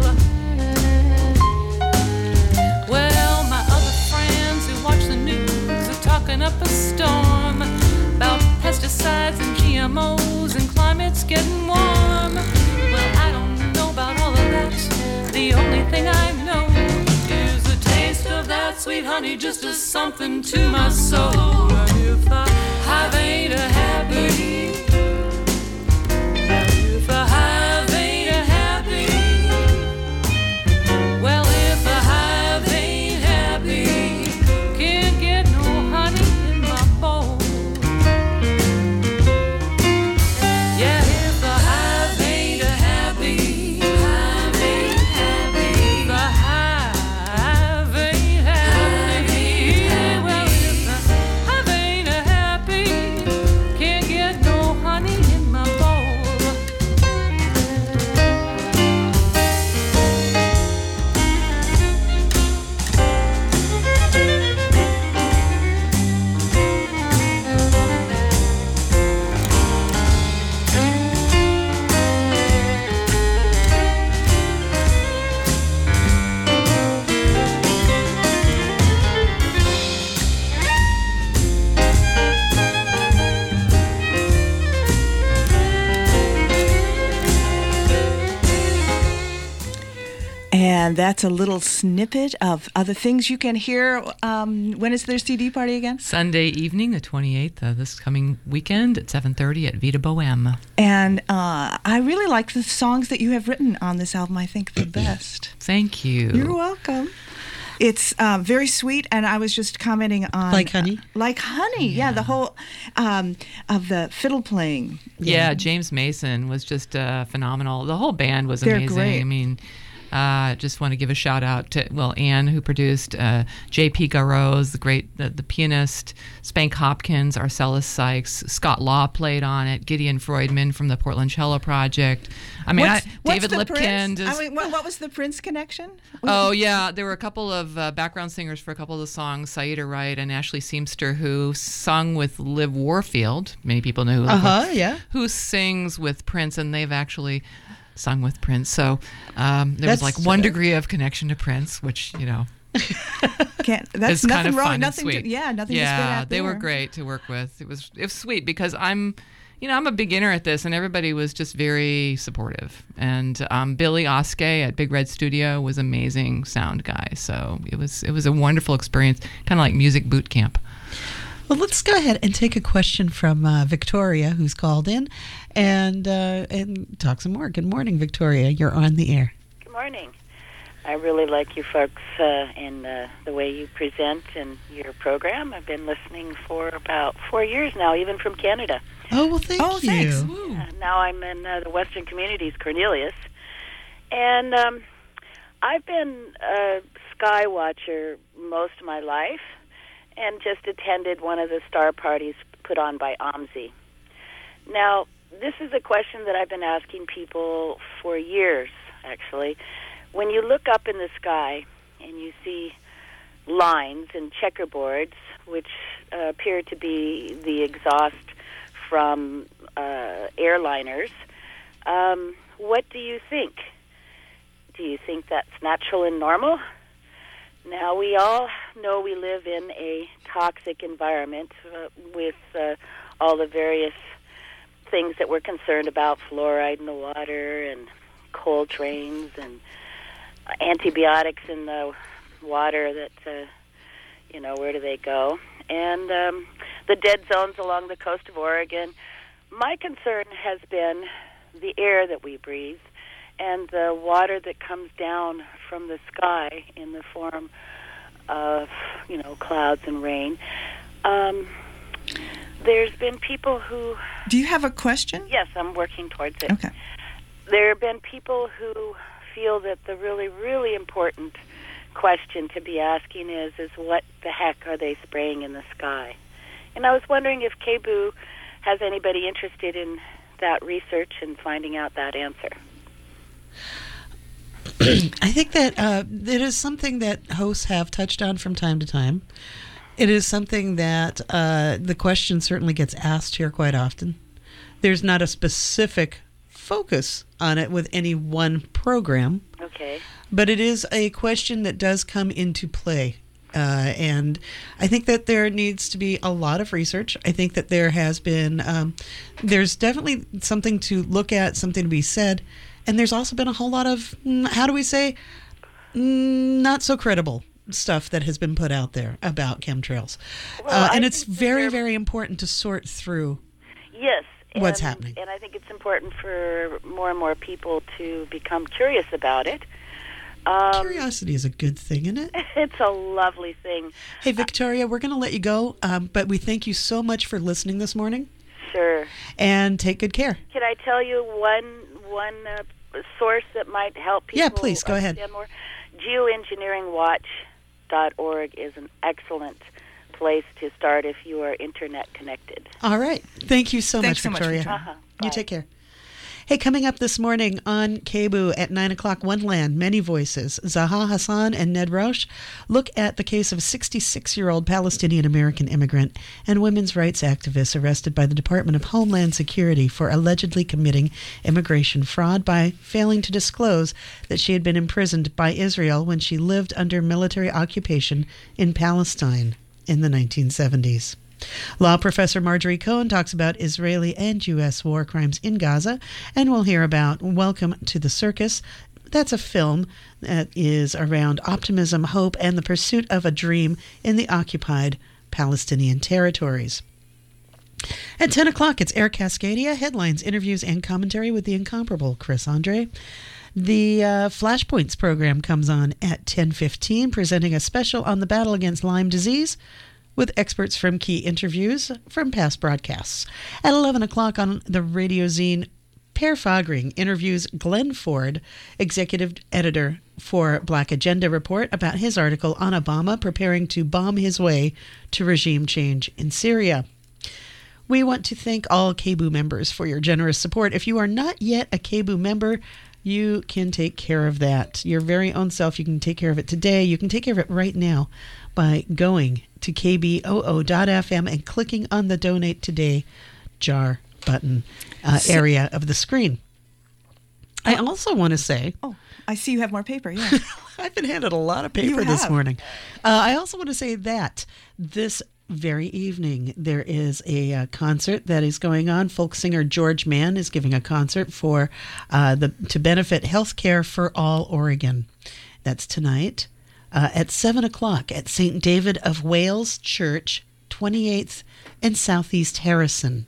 Well, my other friends who watch the news are talking up a storm about pesticides and G M Os and climate's getting warm. Well, I don't know about all of that. The only thing I know is the taste of that sweet honey just does something to my soul. If the hive ain't a happy, if the hive ain't a happy, well, if the hive ain't happy, can't get no honey in my bowl. Yeah, if the hive ain't a happy, hive ain't happy, the hive ain't happy, well, if the hive ain't a happy, can't get no honey in my bowl. And that's a little snippet of other things you can hear. Um, when is their C D party again? Sunday evening, the twenty-eighth of this coming weekend at seven thirty at Vita Boheme. And uh, I really like the songs that you have written on this album. I think the best. Thank you. You're welcome. It's um, very sweet, and I was just commenting on Like honey? uh, like honey. Yeah, the whole um, of the fiddle playing. Yeah, James Mason was just uh, phenomenal. The whole band was They're amazing. great. I mean, Uh, just want to give a shout out to, well, Anne, who produced, uh, J P Garose, the great, the, the pianist, Spank Hopkins, Arcellus Sykes, Scott Law played on it, Gideon Freudman from the Portland Cello Project. I mean, what's, I, what's David the Lipkin. Prince? Does, I mean, what, what was the Prince connection? Oh, yeah. There were a couple of uh, background singers for a couple of the songs, Saida Wright and Ashley Seamster, who sung with Liv Warfield. Many people know who Liv Uh-huh, Warfield, yeah. who sings with Prince, and they've actually sung with Prince. So um, there That's, was like one uh, degree of connection to Prince, which, you know, Can't, that's is nothing kind of wrong. fun Nothing. and sweet. To, yeah, nothing. to spit Yeah, out they there. were great to work with. It was it was sweet because I'm, you know, I'm a beginner at this, and everybody was just very supportive. And um, Billy Oskey at Big Red Studio was amazing sound guy. So it was it was a wonderful experience, kind of like music boot camp. Well, let's go ahead and take a question from uh, Victoria, who's called in, and uh, and talk some more. Good morning, Victoria. You're on the air. Good morning. I really like you folks uh, and uh, the way you present and your program. I've been listening for about four years now, even from Canada. Oh, well, thank oh, you. Thanks. Uh, now I'm in uh, the Western Communities, Cornelius. And um, I've been a sky watcher most of my life and just attended one of the star parties put on by O M S I. Now, this is a question that I've been asking people for years, actually. When you look up in the sky and you see lines and checkerboards, which uh, appear to be the exhaust from uh, airliners, um, what do you think? Do you think that's natural and normal? Now, we all know we live in a toxic environment uh, with uh, all the various things that we're concerned about, fluoride in the water and coal trains and antibiotics in the water that, uh, you know, where do they go? And um, the dead zones along the coast of Oregon. My concern has been the air that we breathe and the water that comes down from the sky in the form of, you know, clouds and rain. Um, there's been people who... Do you have a question? Yes, I'm working towards it. Okay. There have been people who feel that the really, really important question to be asking is, is what the heck are they spraying in the sky? And I was wondering if K B U has anybody interested in that research and finding out that answer. I think that uh, it is something that hosts have touched on from time to time. It is something that uh, the question certainly gets asked here quite often. There's not a specific focus on it with any one program. Okay. But it is a question that does come into play. Uh, and I think that there needs to be a lot of research. I think that there has been, um, there's definitely something to look at, something to be said. And there's also been a whole lot of, how do we say, not so credible stuff that has been put out there about chemtrails. Well, uh, and I it's very, very important to sort through yes, what's and, happening. And I think it's important for more and more people to become curious about it. Um, Curiosity is a good thing, isn't it? It's a lovely thing. Hey, Victoria, we're going to let you go, um, but we thank you so much for listening this morning. Sure. And take good care. Can I tell you one one uh, source that might help people? Yeah, please, go ahead. More? geoengineering watch dot org is an excellent place to start if you are internet connected. All right. Thank you so Thanks much, so Victoria. much, Victoria. Uh-huh. You take care. Hey, coming up this morning on K B U at nine o'clock, One Land, Many Voices. Zaha Hassan and Ned Roush look at the case of a sixty-six-year-old Palestinian-American immigrant and women's rights activist arrested by the Department of Homeland Security for allegedly committing immigration fraud by failing to disclose that she had been imprisoned by Israel when she lived under military occupation in Palestine in the nineteen seventies. Law professor Marjorie Cohen talks about Israeli and U S war crimes in Gaza, and we'll hear about Welcome to the Circus. That's a film that is around optimism, hope, and the pursuit of a dream in the occupied Palestinian territories. At ten o'clock, it's Air Cascadia, headlines, interviews, and commentary with the incomparable Chris Andre. The uh, Flashpoints program comes on at ten fifteen, presenting a special on the battle against Lyme disease, with experts from key interviews from past broadcasts. At eleven o'clock on the Radio Zine Per Fogring interviews Glenn Ford, executive editor for Black Agenda Report, about his article on Obama preparing to bomb his way to regime change in Syria. We want to thank all K B O O members for your generous support. If you are not yet a K B O O member, you can take care of that. Your very own self, you can take care of it today. You can take care of it right now by going to k b o o dot f m and clicking on the Donate Today jar button uh, area of the screen. I also want to say... Oh, I see you have more paper, yeah. I've been handed a lot of paper this morning. Uh, I also want to say that this very evening there is a uh, concert that is going on. Folk singer George Mann is giving a concert for uh, the to benefit Healthcare for All Oregon. That's tonight uh, at seven o'clock at Saint David of Wales Church, twenty-eighth and Southeast Harrison.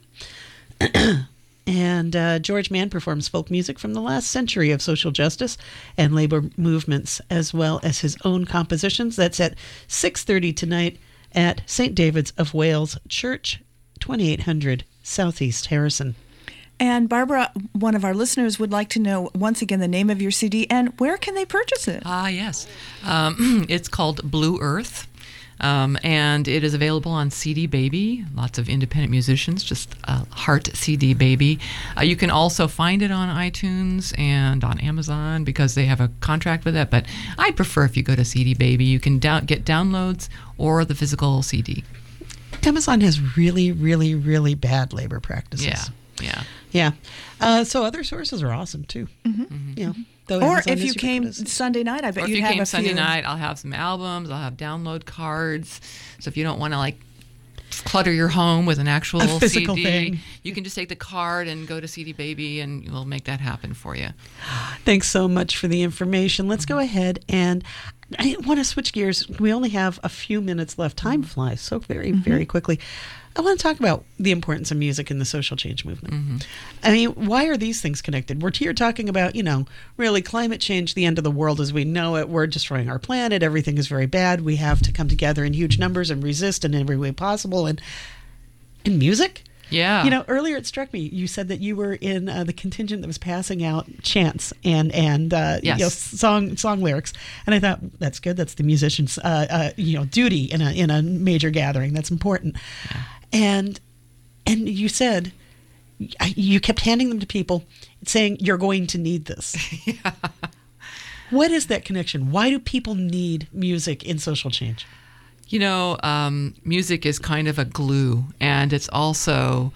And uh, George Mann performs folk music from the last century of social justice and labor movements, as well as his own compositions. That's at six thirty tonight at Saint David's of Wales Church, twenty-eight hundred Southeast Harrison. And Barbara, one of our listeners would like to know, once again, the name of your C D and where can they purchase it? Ah, yes. Um, it's called Blue Earth. Um, and it is available on C D Baby. Lots of independent musicians, just uh, Heart C D Baby. Uh, you can also find it on iTunes and on Amazon because they have a contract with that. But I prefer if you go to C D Baby, you can down- get downloads or the physical C D. Amazon has really, really, really bad labor practices. Yeah, yeah. Yeah. Uh, so other sources are awesome, too. Mm-hmm. Mm-hmm. You know, though or Amazon if you is came ubiquitous. Sunday night, I bet or if you'd you have came a Sunday few. night, I'll have some albums. I'll have download cards. So if you don't want to like clutter your home with an actual A physical C D, thing. you can just take the card and go to C D Baby, and we'll make that happen for you. Thanks so much for the information. Let's go ahead and I want to switch gears. We only have a few minutes left. Time flies so very, Mm-hmm. very quickly. I want to talk about the importance of music in the social change movement. Mm-hmm. I mean, why are these things connected? We're here talking about, you know, really climate change, the end of the world as we know it. We're destroying our planet. Everything is very bad. We have to come together in huge numbers and resist in every way possible. And in music? Yeah. You know, earlier it struck me, you said that you were in uh, the contingent that was passing out chants and, and uh, Yes. you know, song song lyrics. And I thought, that's good. That's the musician's, uh, uh, you know, duty in a in a major gathering. That's important. Yeah. And and you said, you kept handing them to people saying, you're going to need this. Yeah. What is that connection? Why do people need music in social change? You know, um, music is kind of a glue, and it's also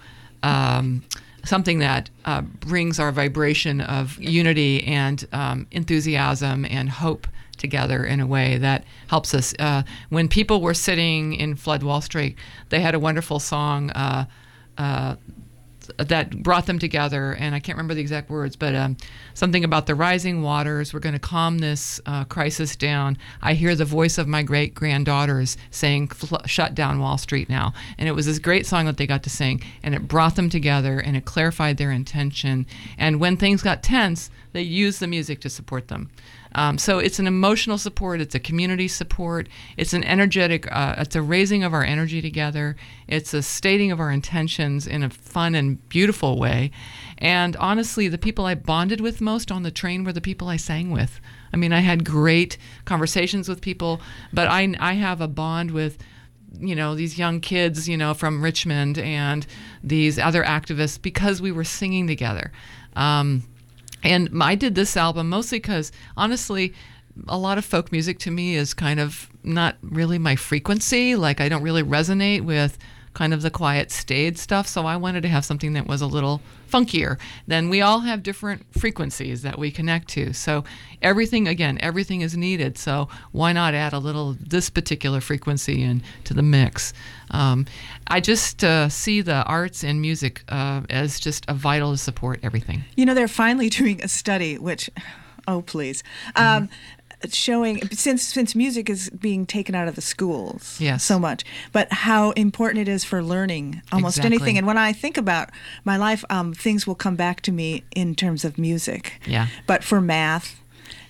um, something that uh, brings our vibration of unity and um, enthusiasm and hope together in a way that helps us. Uh, when people were sitting in Flood Wall Street, they had a wonderful song uh, uh, that brought them together, and I can't remember the exact words, but um, something about the rising waters. We're going to calm this uh, crisis down. I hear the voice of my great-granddaughters saying, shut down Wall Street now. And it was this great song that they got to sing, and it brought them together, and it clarified their intention. And when things got tense, they used the music to support them. Um, so it's an emotional support, it's a community support, it's an energetic, uh, it's a raising of our energy together, it's a stating of our intentions in a fun and beautiful way. And honestly, the people I bonded with most on the train were the people I sang with. I mean, I had great conversations with people, but I, I have a bond with, you know, these young kids, you know, from Richmond and these other activists because we were singing together. Um, And I did this album mostly because, honestly, a lot of folk music to me is kind of not really my frequency. Like, I don't really resonate with kind of the quiet, staid stuff. So I wanted to have something that was a little funkier. Then we all have different frequencies that we connect to. So everything, again, everything is needed. So why not add a little this particular frequency into the mix? Um, I just uh, see the arts and music uh, as just a vital to support everything. You know, they're finally doing a study, which, oh, please, um, showing, since since music is being taken out of the schools Yes. so much, but how important it is for learning almost Exactly. anything. And when I think about my life, um, things will come back to me in terms of music. Yeah. But for math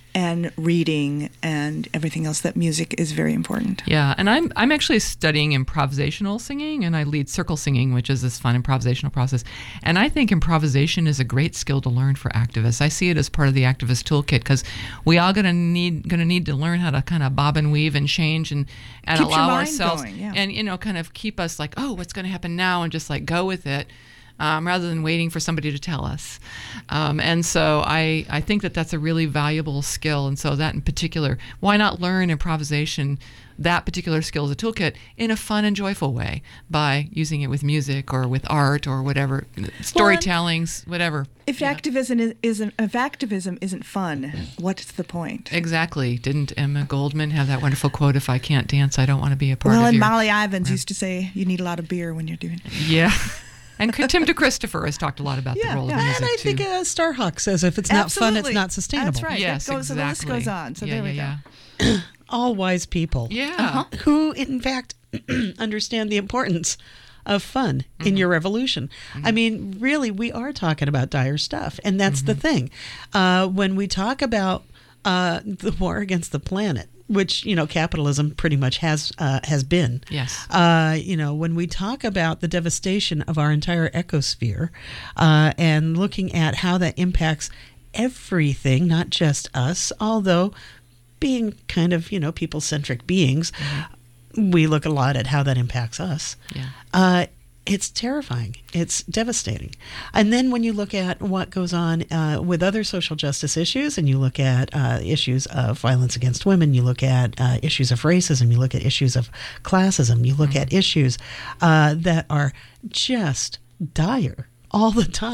and reading and everything else, that music is very important. Yeah, and I'm I'm actually studying improvisational singing, and I lead circle singing, which is this fun improvisational process. And I think improvisation is a great skill to learn for activists. I see it as part of the activist toolkit, because we all gonna need gonna need to learn how to kind of bob and weave and change and and Keeps allow your mind ourselves going, yeah. and you know kind of keep us like, oh, what's going to happen now, and just like go with it. Um, rather than waiting for somebody to tell us. Um, and so I, I think that that's a really valuable skill. And so that in particular, why not learn improvisation, that particular skill as a toolkit, in a fun and joyful way by using it with music or with art or whatever, storytellings, whatever. If yeah. activism isn't if activism isn't fun, what's the point? Exactly. Didn't Emma Goldman have that wonderful quote, "If I can't dance, I don't want to be a part well, of and your..." Molly Ivins used to say, you need a lot of beer when you're doing it. Yeah. And Tim DeChristopher has talked a lot about yeah, the role yeah. of music, and I too. think uh, Starhawk says if it's Absolutely. not fun, it's not sustainable. That's right. Yes, that goes, exactly. The list goes on. So yeah, there we yeah, go. Yeah. All wise people. Yeah. Uh-huh. Who, in fact, understand the importance of fun Mm-hmm. in your revolution. Mm-hmm. I mean, really, we are talking about dire stuff. And that's mm-hmm. the thing. Uh, when we talk about uh, the war against the planet, which, you know, capitalism pretty much has uh, has been. Yes. Uh, you know, when we talk about the devastation of our entire ecosphere uh, and looking at how that impacts everything, not just us, although being kind of, you know, people-centric beings, mm-hmm. we look a lot at how that impacts us. Yeah. Uh, it's terrifying. It's devastating. And then when you look at what goes on uh, with other social justice issues, and you look at uh, issues of violence against women, you look at uh, issues of racism, you look at issues of classism, you look mm-hmm. at issues uh, that are just dire all the time.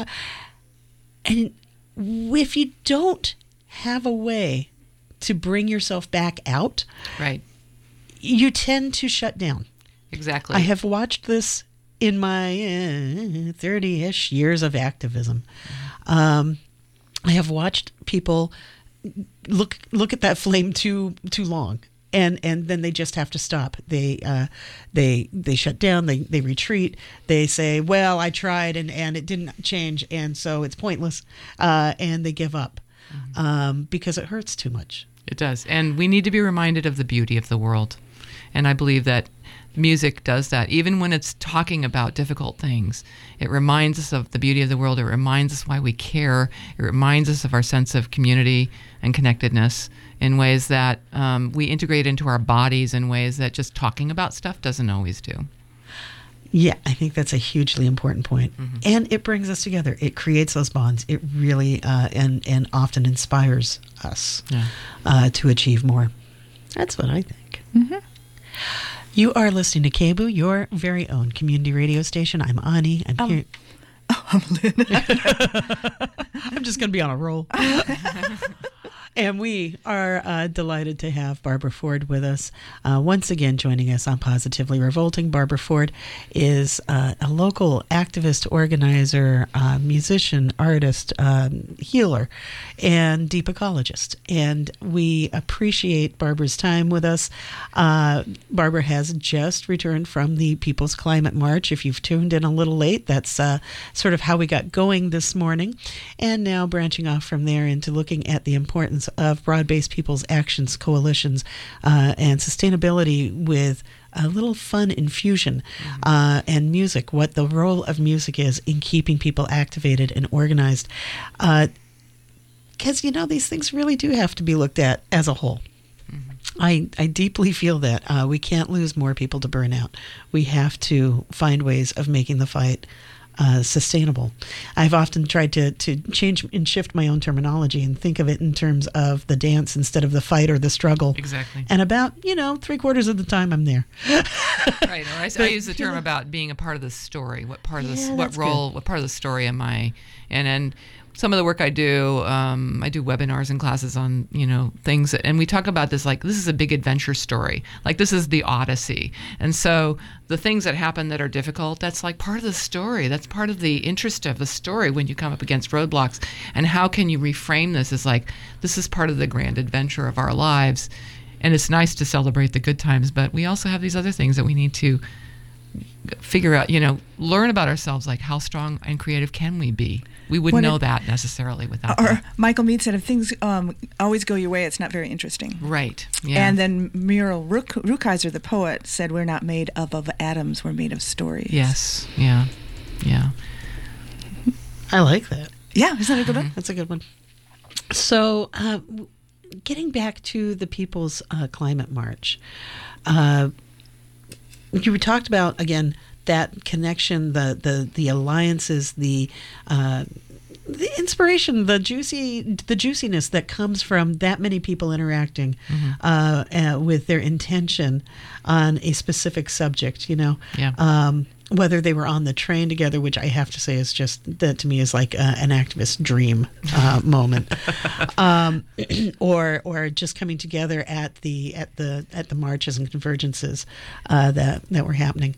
And if you don't have a way to bring yourself back out, right, you tend to shut down. Exactly. I have watched this in my uh, thirty-ish years of activism. Um, I have watched people look look at that flame too too long, and and then they just have to stop. They uh, they they shut down. They they retreat. They say, "Well, I tried, and, and it didn't change, and so it's pointless," uh, and they give up mm-hmm. um, because it hurts too much. It does, and we need to be reminded of the beauty of the world, and I believe that music does that. Even when it's talking about difficult things, it reminds us of the beauty of the world. It reminds us why we care. It reminds us of our sense of community and connectedness in ways that um, we integrate into our bodies in ways that just talking about stuff doesn't always do. Yeah, I think that's a hugely important point. Mm-hmm. And it brings us together. It creates those bonds. It really uh, and, and often inspires us yeah. uh, to achieve more. That's what I think. Mm-hmm. You are listening to K B U, your very own community radio station. I'm Ani. I'm um, here. Oh, I'm Lynn. I'm just going to be on a roll. And we are uh, delighted to have Barbara Ford with us. Uh, once again, joining us on Positively Revolting. Barbara Ford is uh, a local activist, organizer, uh, musician, artist, um, healer, and deep ecologist. And we appreciate Barbara's time with us. Uh, Barbara has just returned from the People's Climate March. If you've tuned in a little late, that's uh, sort of how we got going this morning. And now branching off from there into looking at the importance of broad-based people's actions, coalitions, uh, and sustainability with a little fun infusion mm-hmm. uh, and music, what the role of music is in keeping people activated and organized. Because, uh, you know, these things really do have to be looked at as a whole. Mm-hmm. I, I deeply feel that. Uh, we can't lose more people to burnout. We have to find ways of making the fight Uh, sustainable. I've often tried to, to change and shift my own terminology and think of it in terms of the dance instead of the fight or the struggle. Exactly. And about, you know, three quarters of the time I'm there. Right. Or I, but, I use the term about being a part of the story. What part of yeah, the what role? Good. What part of the story am I? And and some of the work I do, um, I do webinars and classes on, you know, things, and we talk about this like, this is a big adventure story. Like, this is the Odyssey. And so the things that happen that are difficult, that's like part of the story. That's part of the interest of the story when you come up against roadblocks. And how can you reframe this as like, this is part of the grand adventure of our lives. And it's nice to celebrate the good times, but we also have these other things that we need to figure out, you know, learn about ourselves, like how strong and creative can we be? We wouldn't What know it- that necessarily without Or that. Michael Mead said, if things um, always go your way, it's not very interesting. Right. Yeah. And then Muriel Ruk- Rukeyser, the poet, said, we're not made up of atoms, we're made of stories. Yes. Yeah. Yeah. I like that. Yeah, isn't that a good one? That's a good one. So, uh, w- getting back to the People's uh, Climate March, uh, you talked about, again, that connection, the the the alliances, the uh, the inspiration, the juicy the juiciness that comes from that many people interacting Mm-hmm. uh, uh, with their intention on a specific subject. You know, Yeah. um, whether they were on the train together, which I have to say is just that to me is like uh, an activist dream uh, moment, um, or or just coming together at the at the at the marches and convergences uh, that that were happening.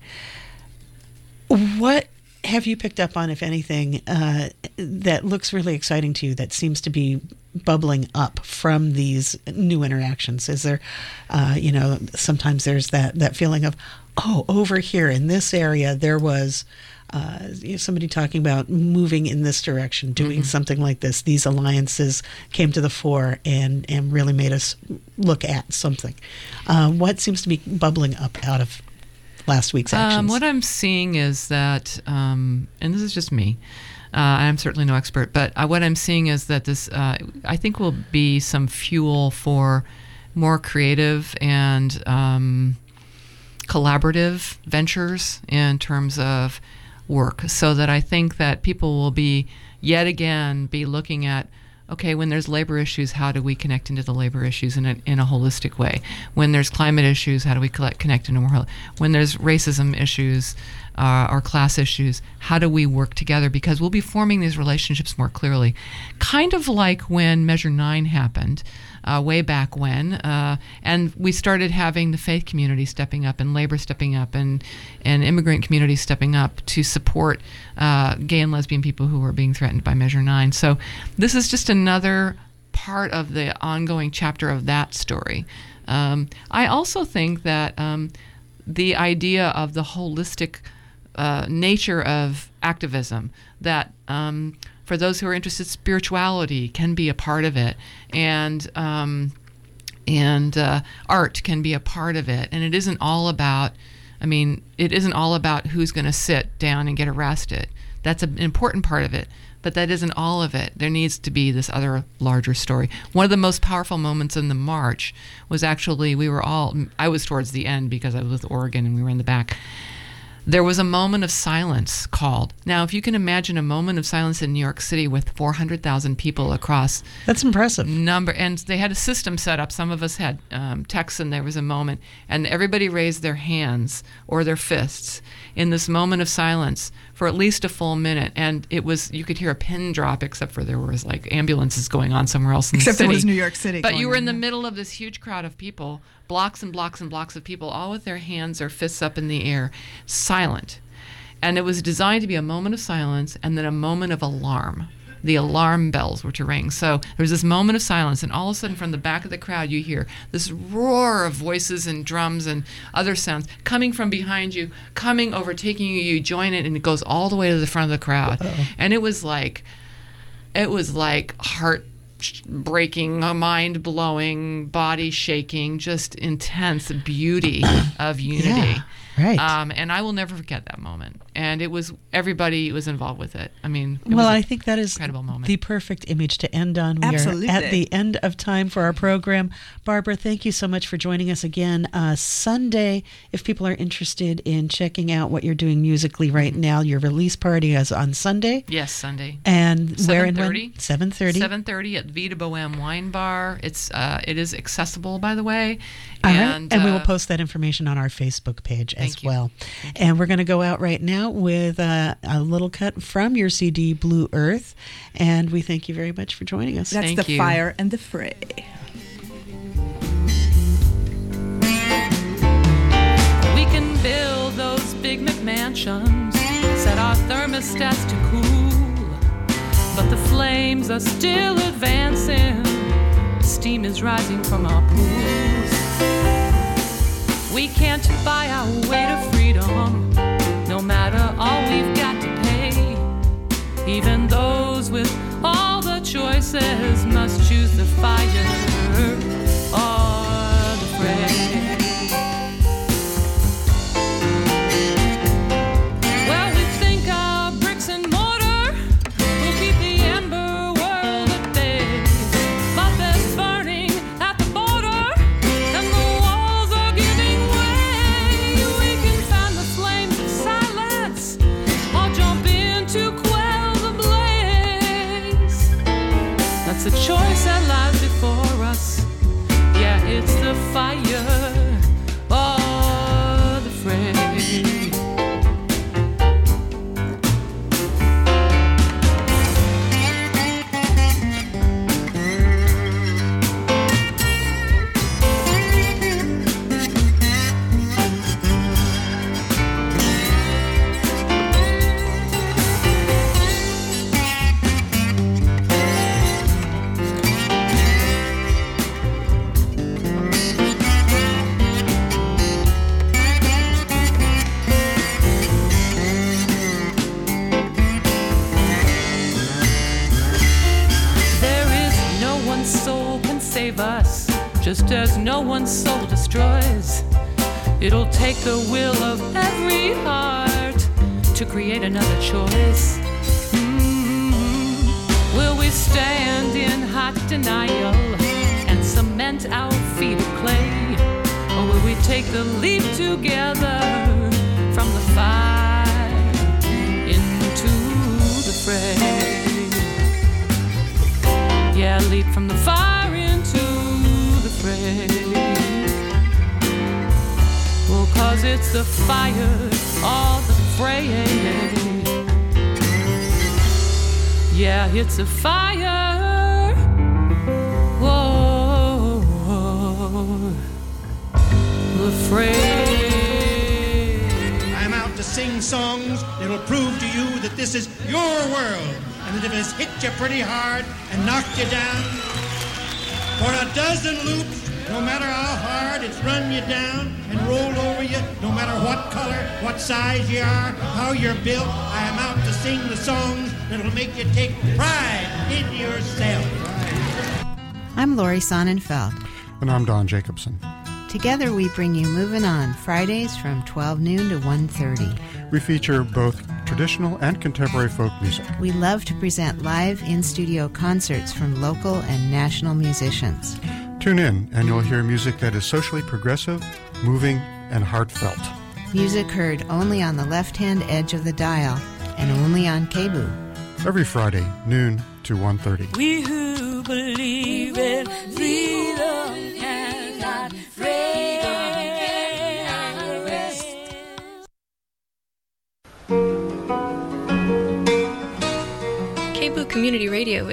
What have you picked up on, if anything, uh, that looks really exciting to you, that seems to be bubbling up from these new interactions? Is there, uh, you know, sometimes there's that, that feeling of, oh, over here in this area, there was uh, you know, somebody talking about moving in this direction, doing Mhm. something like this. These alliances came to the fore and, and really made us look at something. Uh, what seems to be bubbling up out of last week's actions? Um, what I'm seeing is that, um, and this is just me, uh, I'm certainly no expert, but uh, what I'm seeing is that this, uh, I think, will be some fuel for more creative and um, collaborative ventures in terms of work, so that I think that people will be, yet again, be looking at, okay, when there's labor issues, how do we connect into the labor issues in a, in a holistic way? When there's climate issues, how do we collect, connect in a more hol- when there's racism issues uh, or class issues, how do we work together? Because we'll be forming these relationships more clearly. Kind of like when Measure nine happened, uh, way back when, uh, and we started having the faith community stepping up and labor stepping up and, and immigrant community stepping up to support uh, gay and lesbian people who were being threatened by Measure nine. So this is just another part of the ongoing chapter of that story. Um, I also think that um, the idea of the holistic uh, nature of activism, that um, for those who are interested, spirituality can be a part of it, and um, and uh, art can be a part of it, and it isn't all about, I mean, it isn't all about who's going to sit down and get arrested. That's an important part of it, but that isn't all of it. There needs to be this other larger story. One of the most powerful moments in the march was actually, we were all, I was towards the end because I was with Oregon and we were in the back. There was a moment of silence called. Now, if you can imagine a moment of silence in New York City with four hundred thousand people across. That's impressive. Number, and they had a system set up. Some of us had um, texts, and there was a moment, and everybody raised their hands or their fists in this moment of silence for at least a full minute. And it was, you could hear a pin drop, except for there was like ambulances going on somewhere else in Except the city. it was New York City. But going you were on, in the yeah. middle of this huge crowd of people, blocks and blocks and blocks of people, all with their hands or fists up in the air, silent. And it was designed to be a moment of silence and then a moment of alarm. The alarm bells were to ring. So there was this moment of silence, and all of a sudden from the back of the crowd you hear this roar of voices and drums and other sounds coming from behind you, coming, overtaking you. You join it, and it goes all the way to the front of the crowd. Uh-oh. And it was like, it was like heart breaking, mind blowing, body shaking, just intense beauty of unity. Yeah, right. Um, and I will never forget that moment. And it was, everybody was involved with it. I mean, it well, was I think that is incredible moment. the perfect image to end on. We Absolutely. are at the end of time for our program. Barbara, thank you so much for joining us again. Uh, Sunday, if people are interested in checking out what you're doing musically right now, your release party is on Sunday. Yes, Sunday. And where and seven when? seven thirty. seven thirty at Vita Bohème Wine Bar. It's uh, it is accessible, by the way. All and right. And we will uh, post that information on our Facebook page as thank you. well. And we're going to go out right now with uh, a little cut from your C D, Blue Earth. And we thank you very much for joining us. That's Thank the you. fire and the fray. We can build those big McMansions, set our thermostats to cool, but the flames are still advancing. Steam is rising from our pools. We can't buy our way to freedom, no matter all we've got to pay. Even those with all the choices must choose the fire or the fray. Well, we think our bricks and mortar will keep the ember world at bay, but there's burning at the border, and the walls are giving way. We can fan the flames of silence, or jump in to quell the blaze. That's a choice that lies before us. Yeah, it's the fire or the fray. Soul can save us, just as no one's soul destroys. It'll take the will of every heart to create another choice. Mm-hmm. Will we stand in hot denial and cement our feet of clay, or will we take the leap together from the fire into the fray? Yeah, leap from the fire into the fray. Well, cause it's the fire or the fray. Yeah, it's a fire. Whoa, the fray. I'm out to sing songs that'll prove to you that this is your world, and that if it's hit you pretty hard and knocked you down, for a dozen loops, no matter how hard it's run you down and rolled over you, no matter what color, what size you are, how you're built, I am out to sing the songs that'll make you take pride in yourself. I'm Lori Sonnenfeld. And I'm Don Jacobson. Together we bring you Moving On, Fridays from twelve noon to one thirty. We feature both traditional and contemporary folk music. We love to present live in-studio concerts from local and national musicians. Tune in and you'll hear music that is socially progressive, moving, and heartfelt. Music heard only on the left-hand edge of the dial and only on K B U. Every Friday, noon to one thirty. We who believe in freedom cannot freedom cannot rest. K B U Community Radio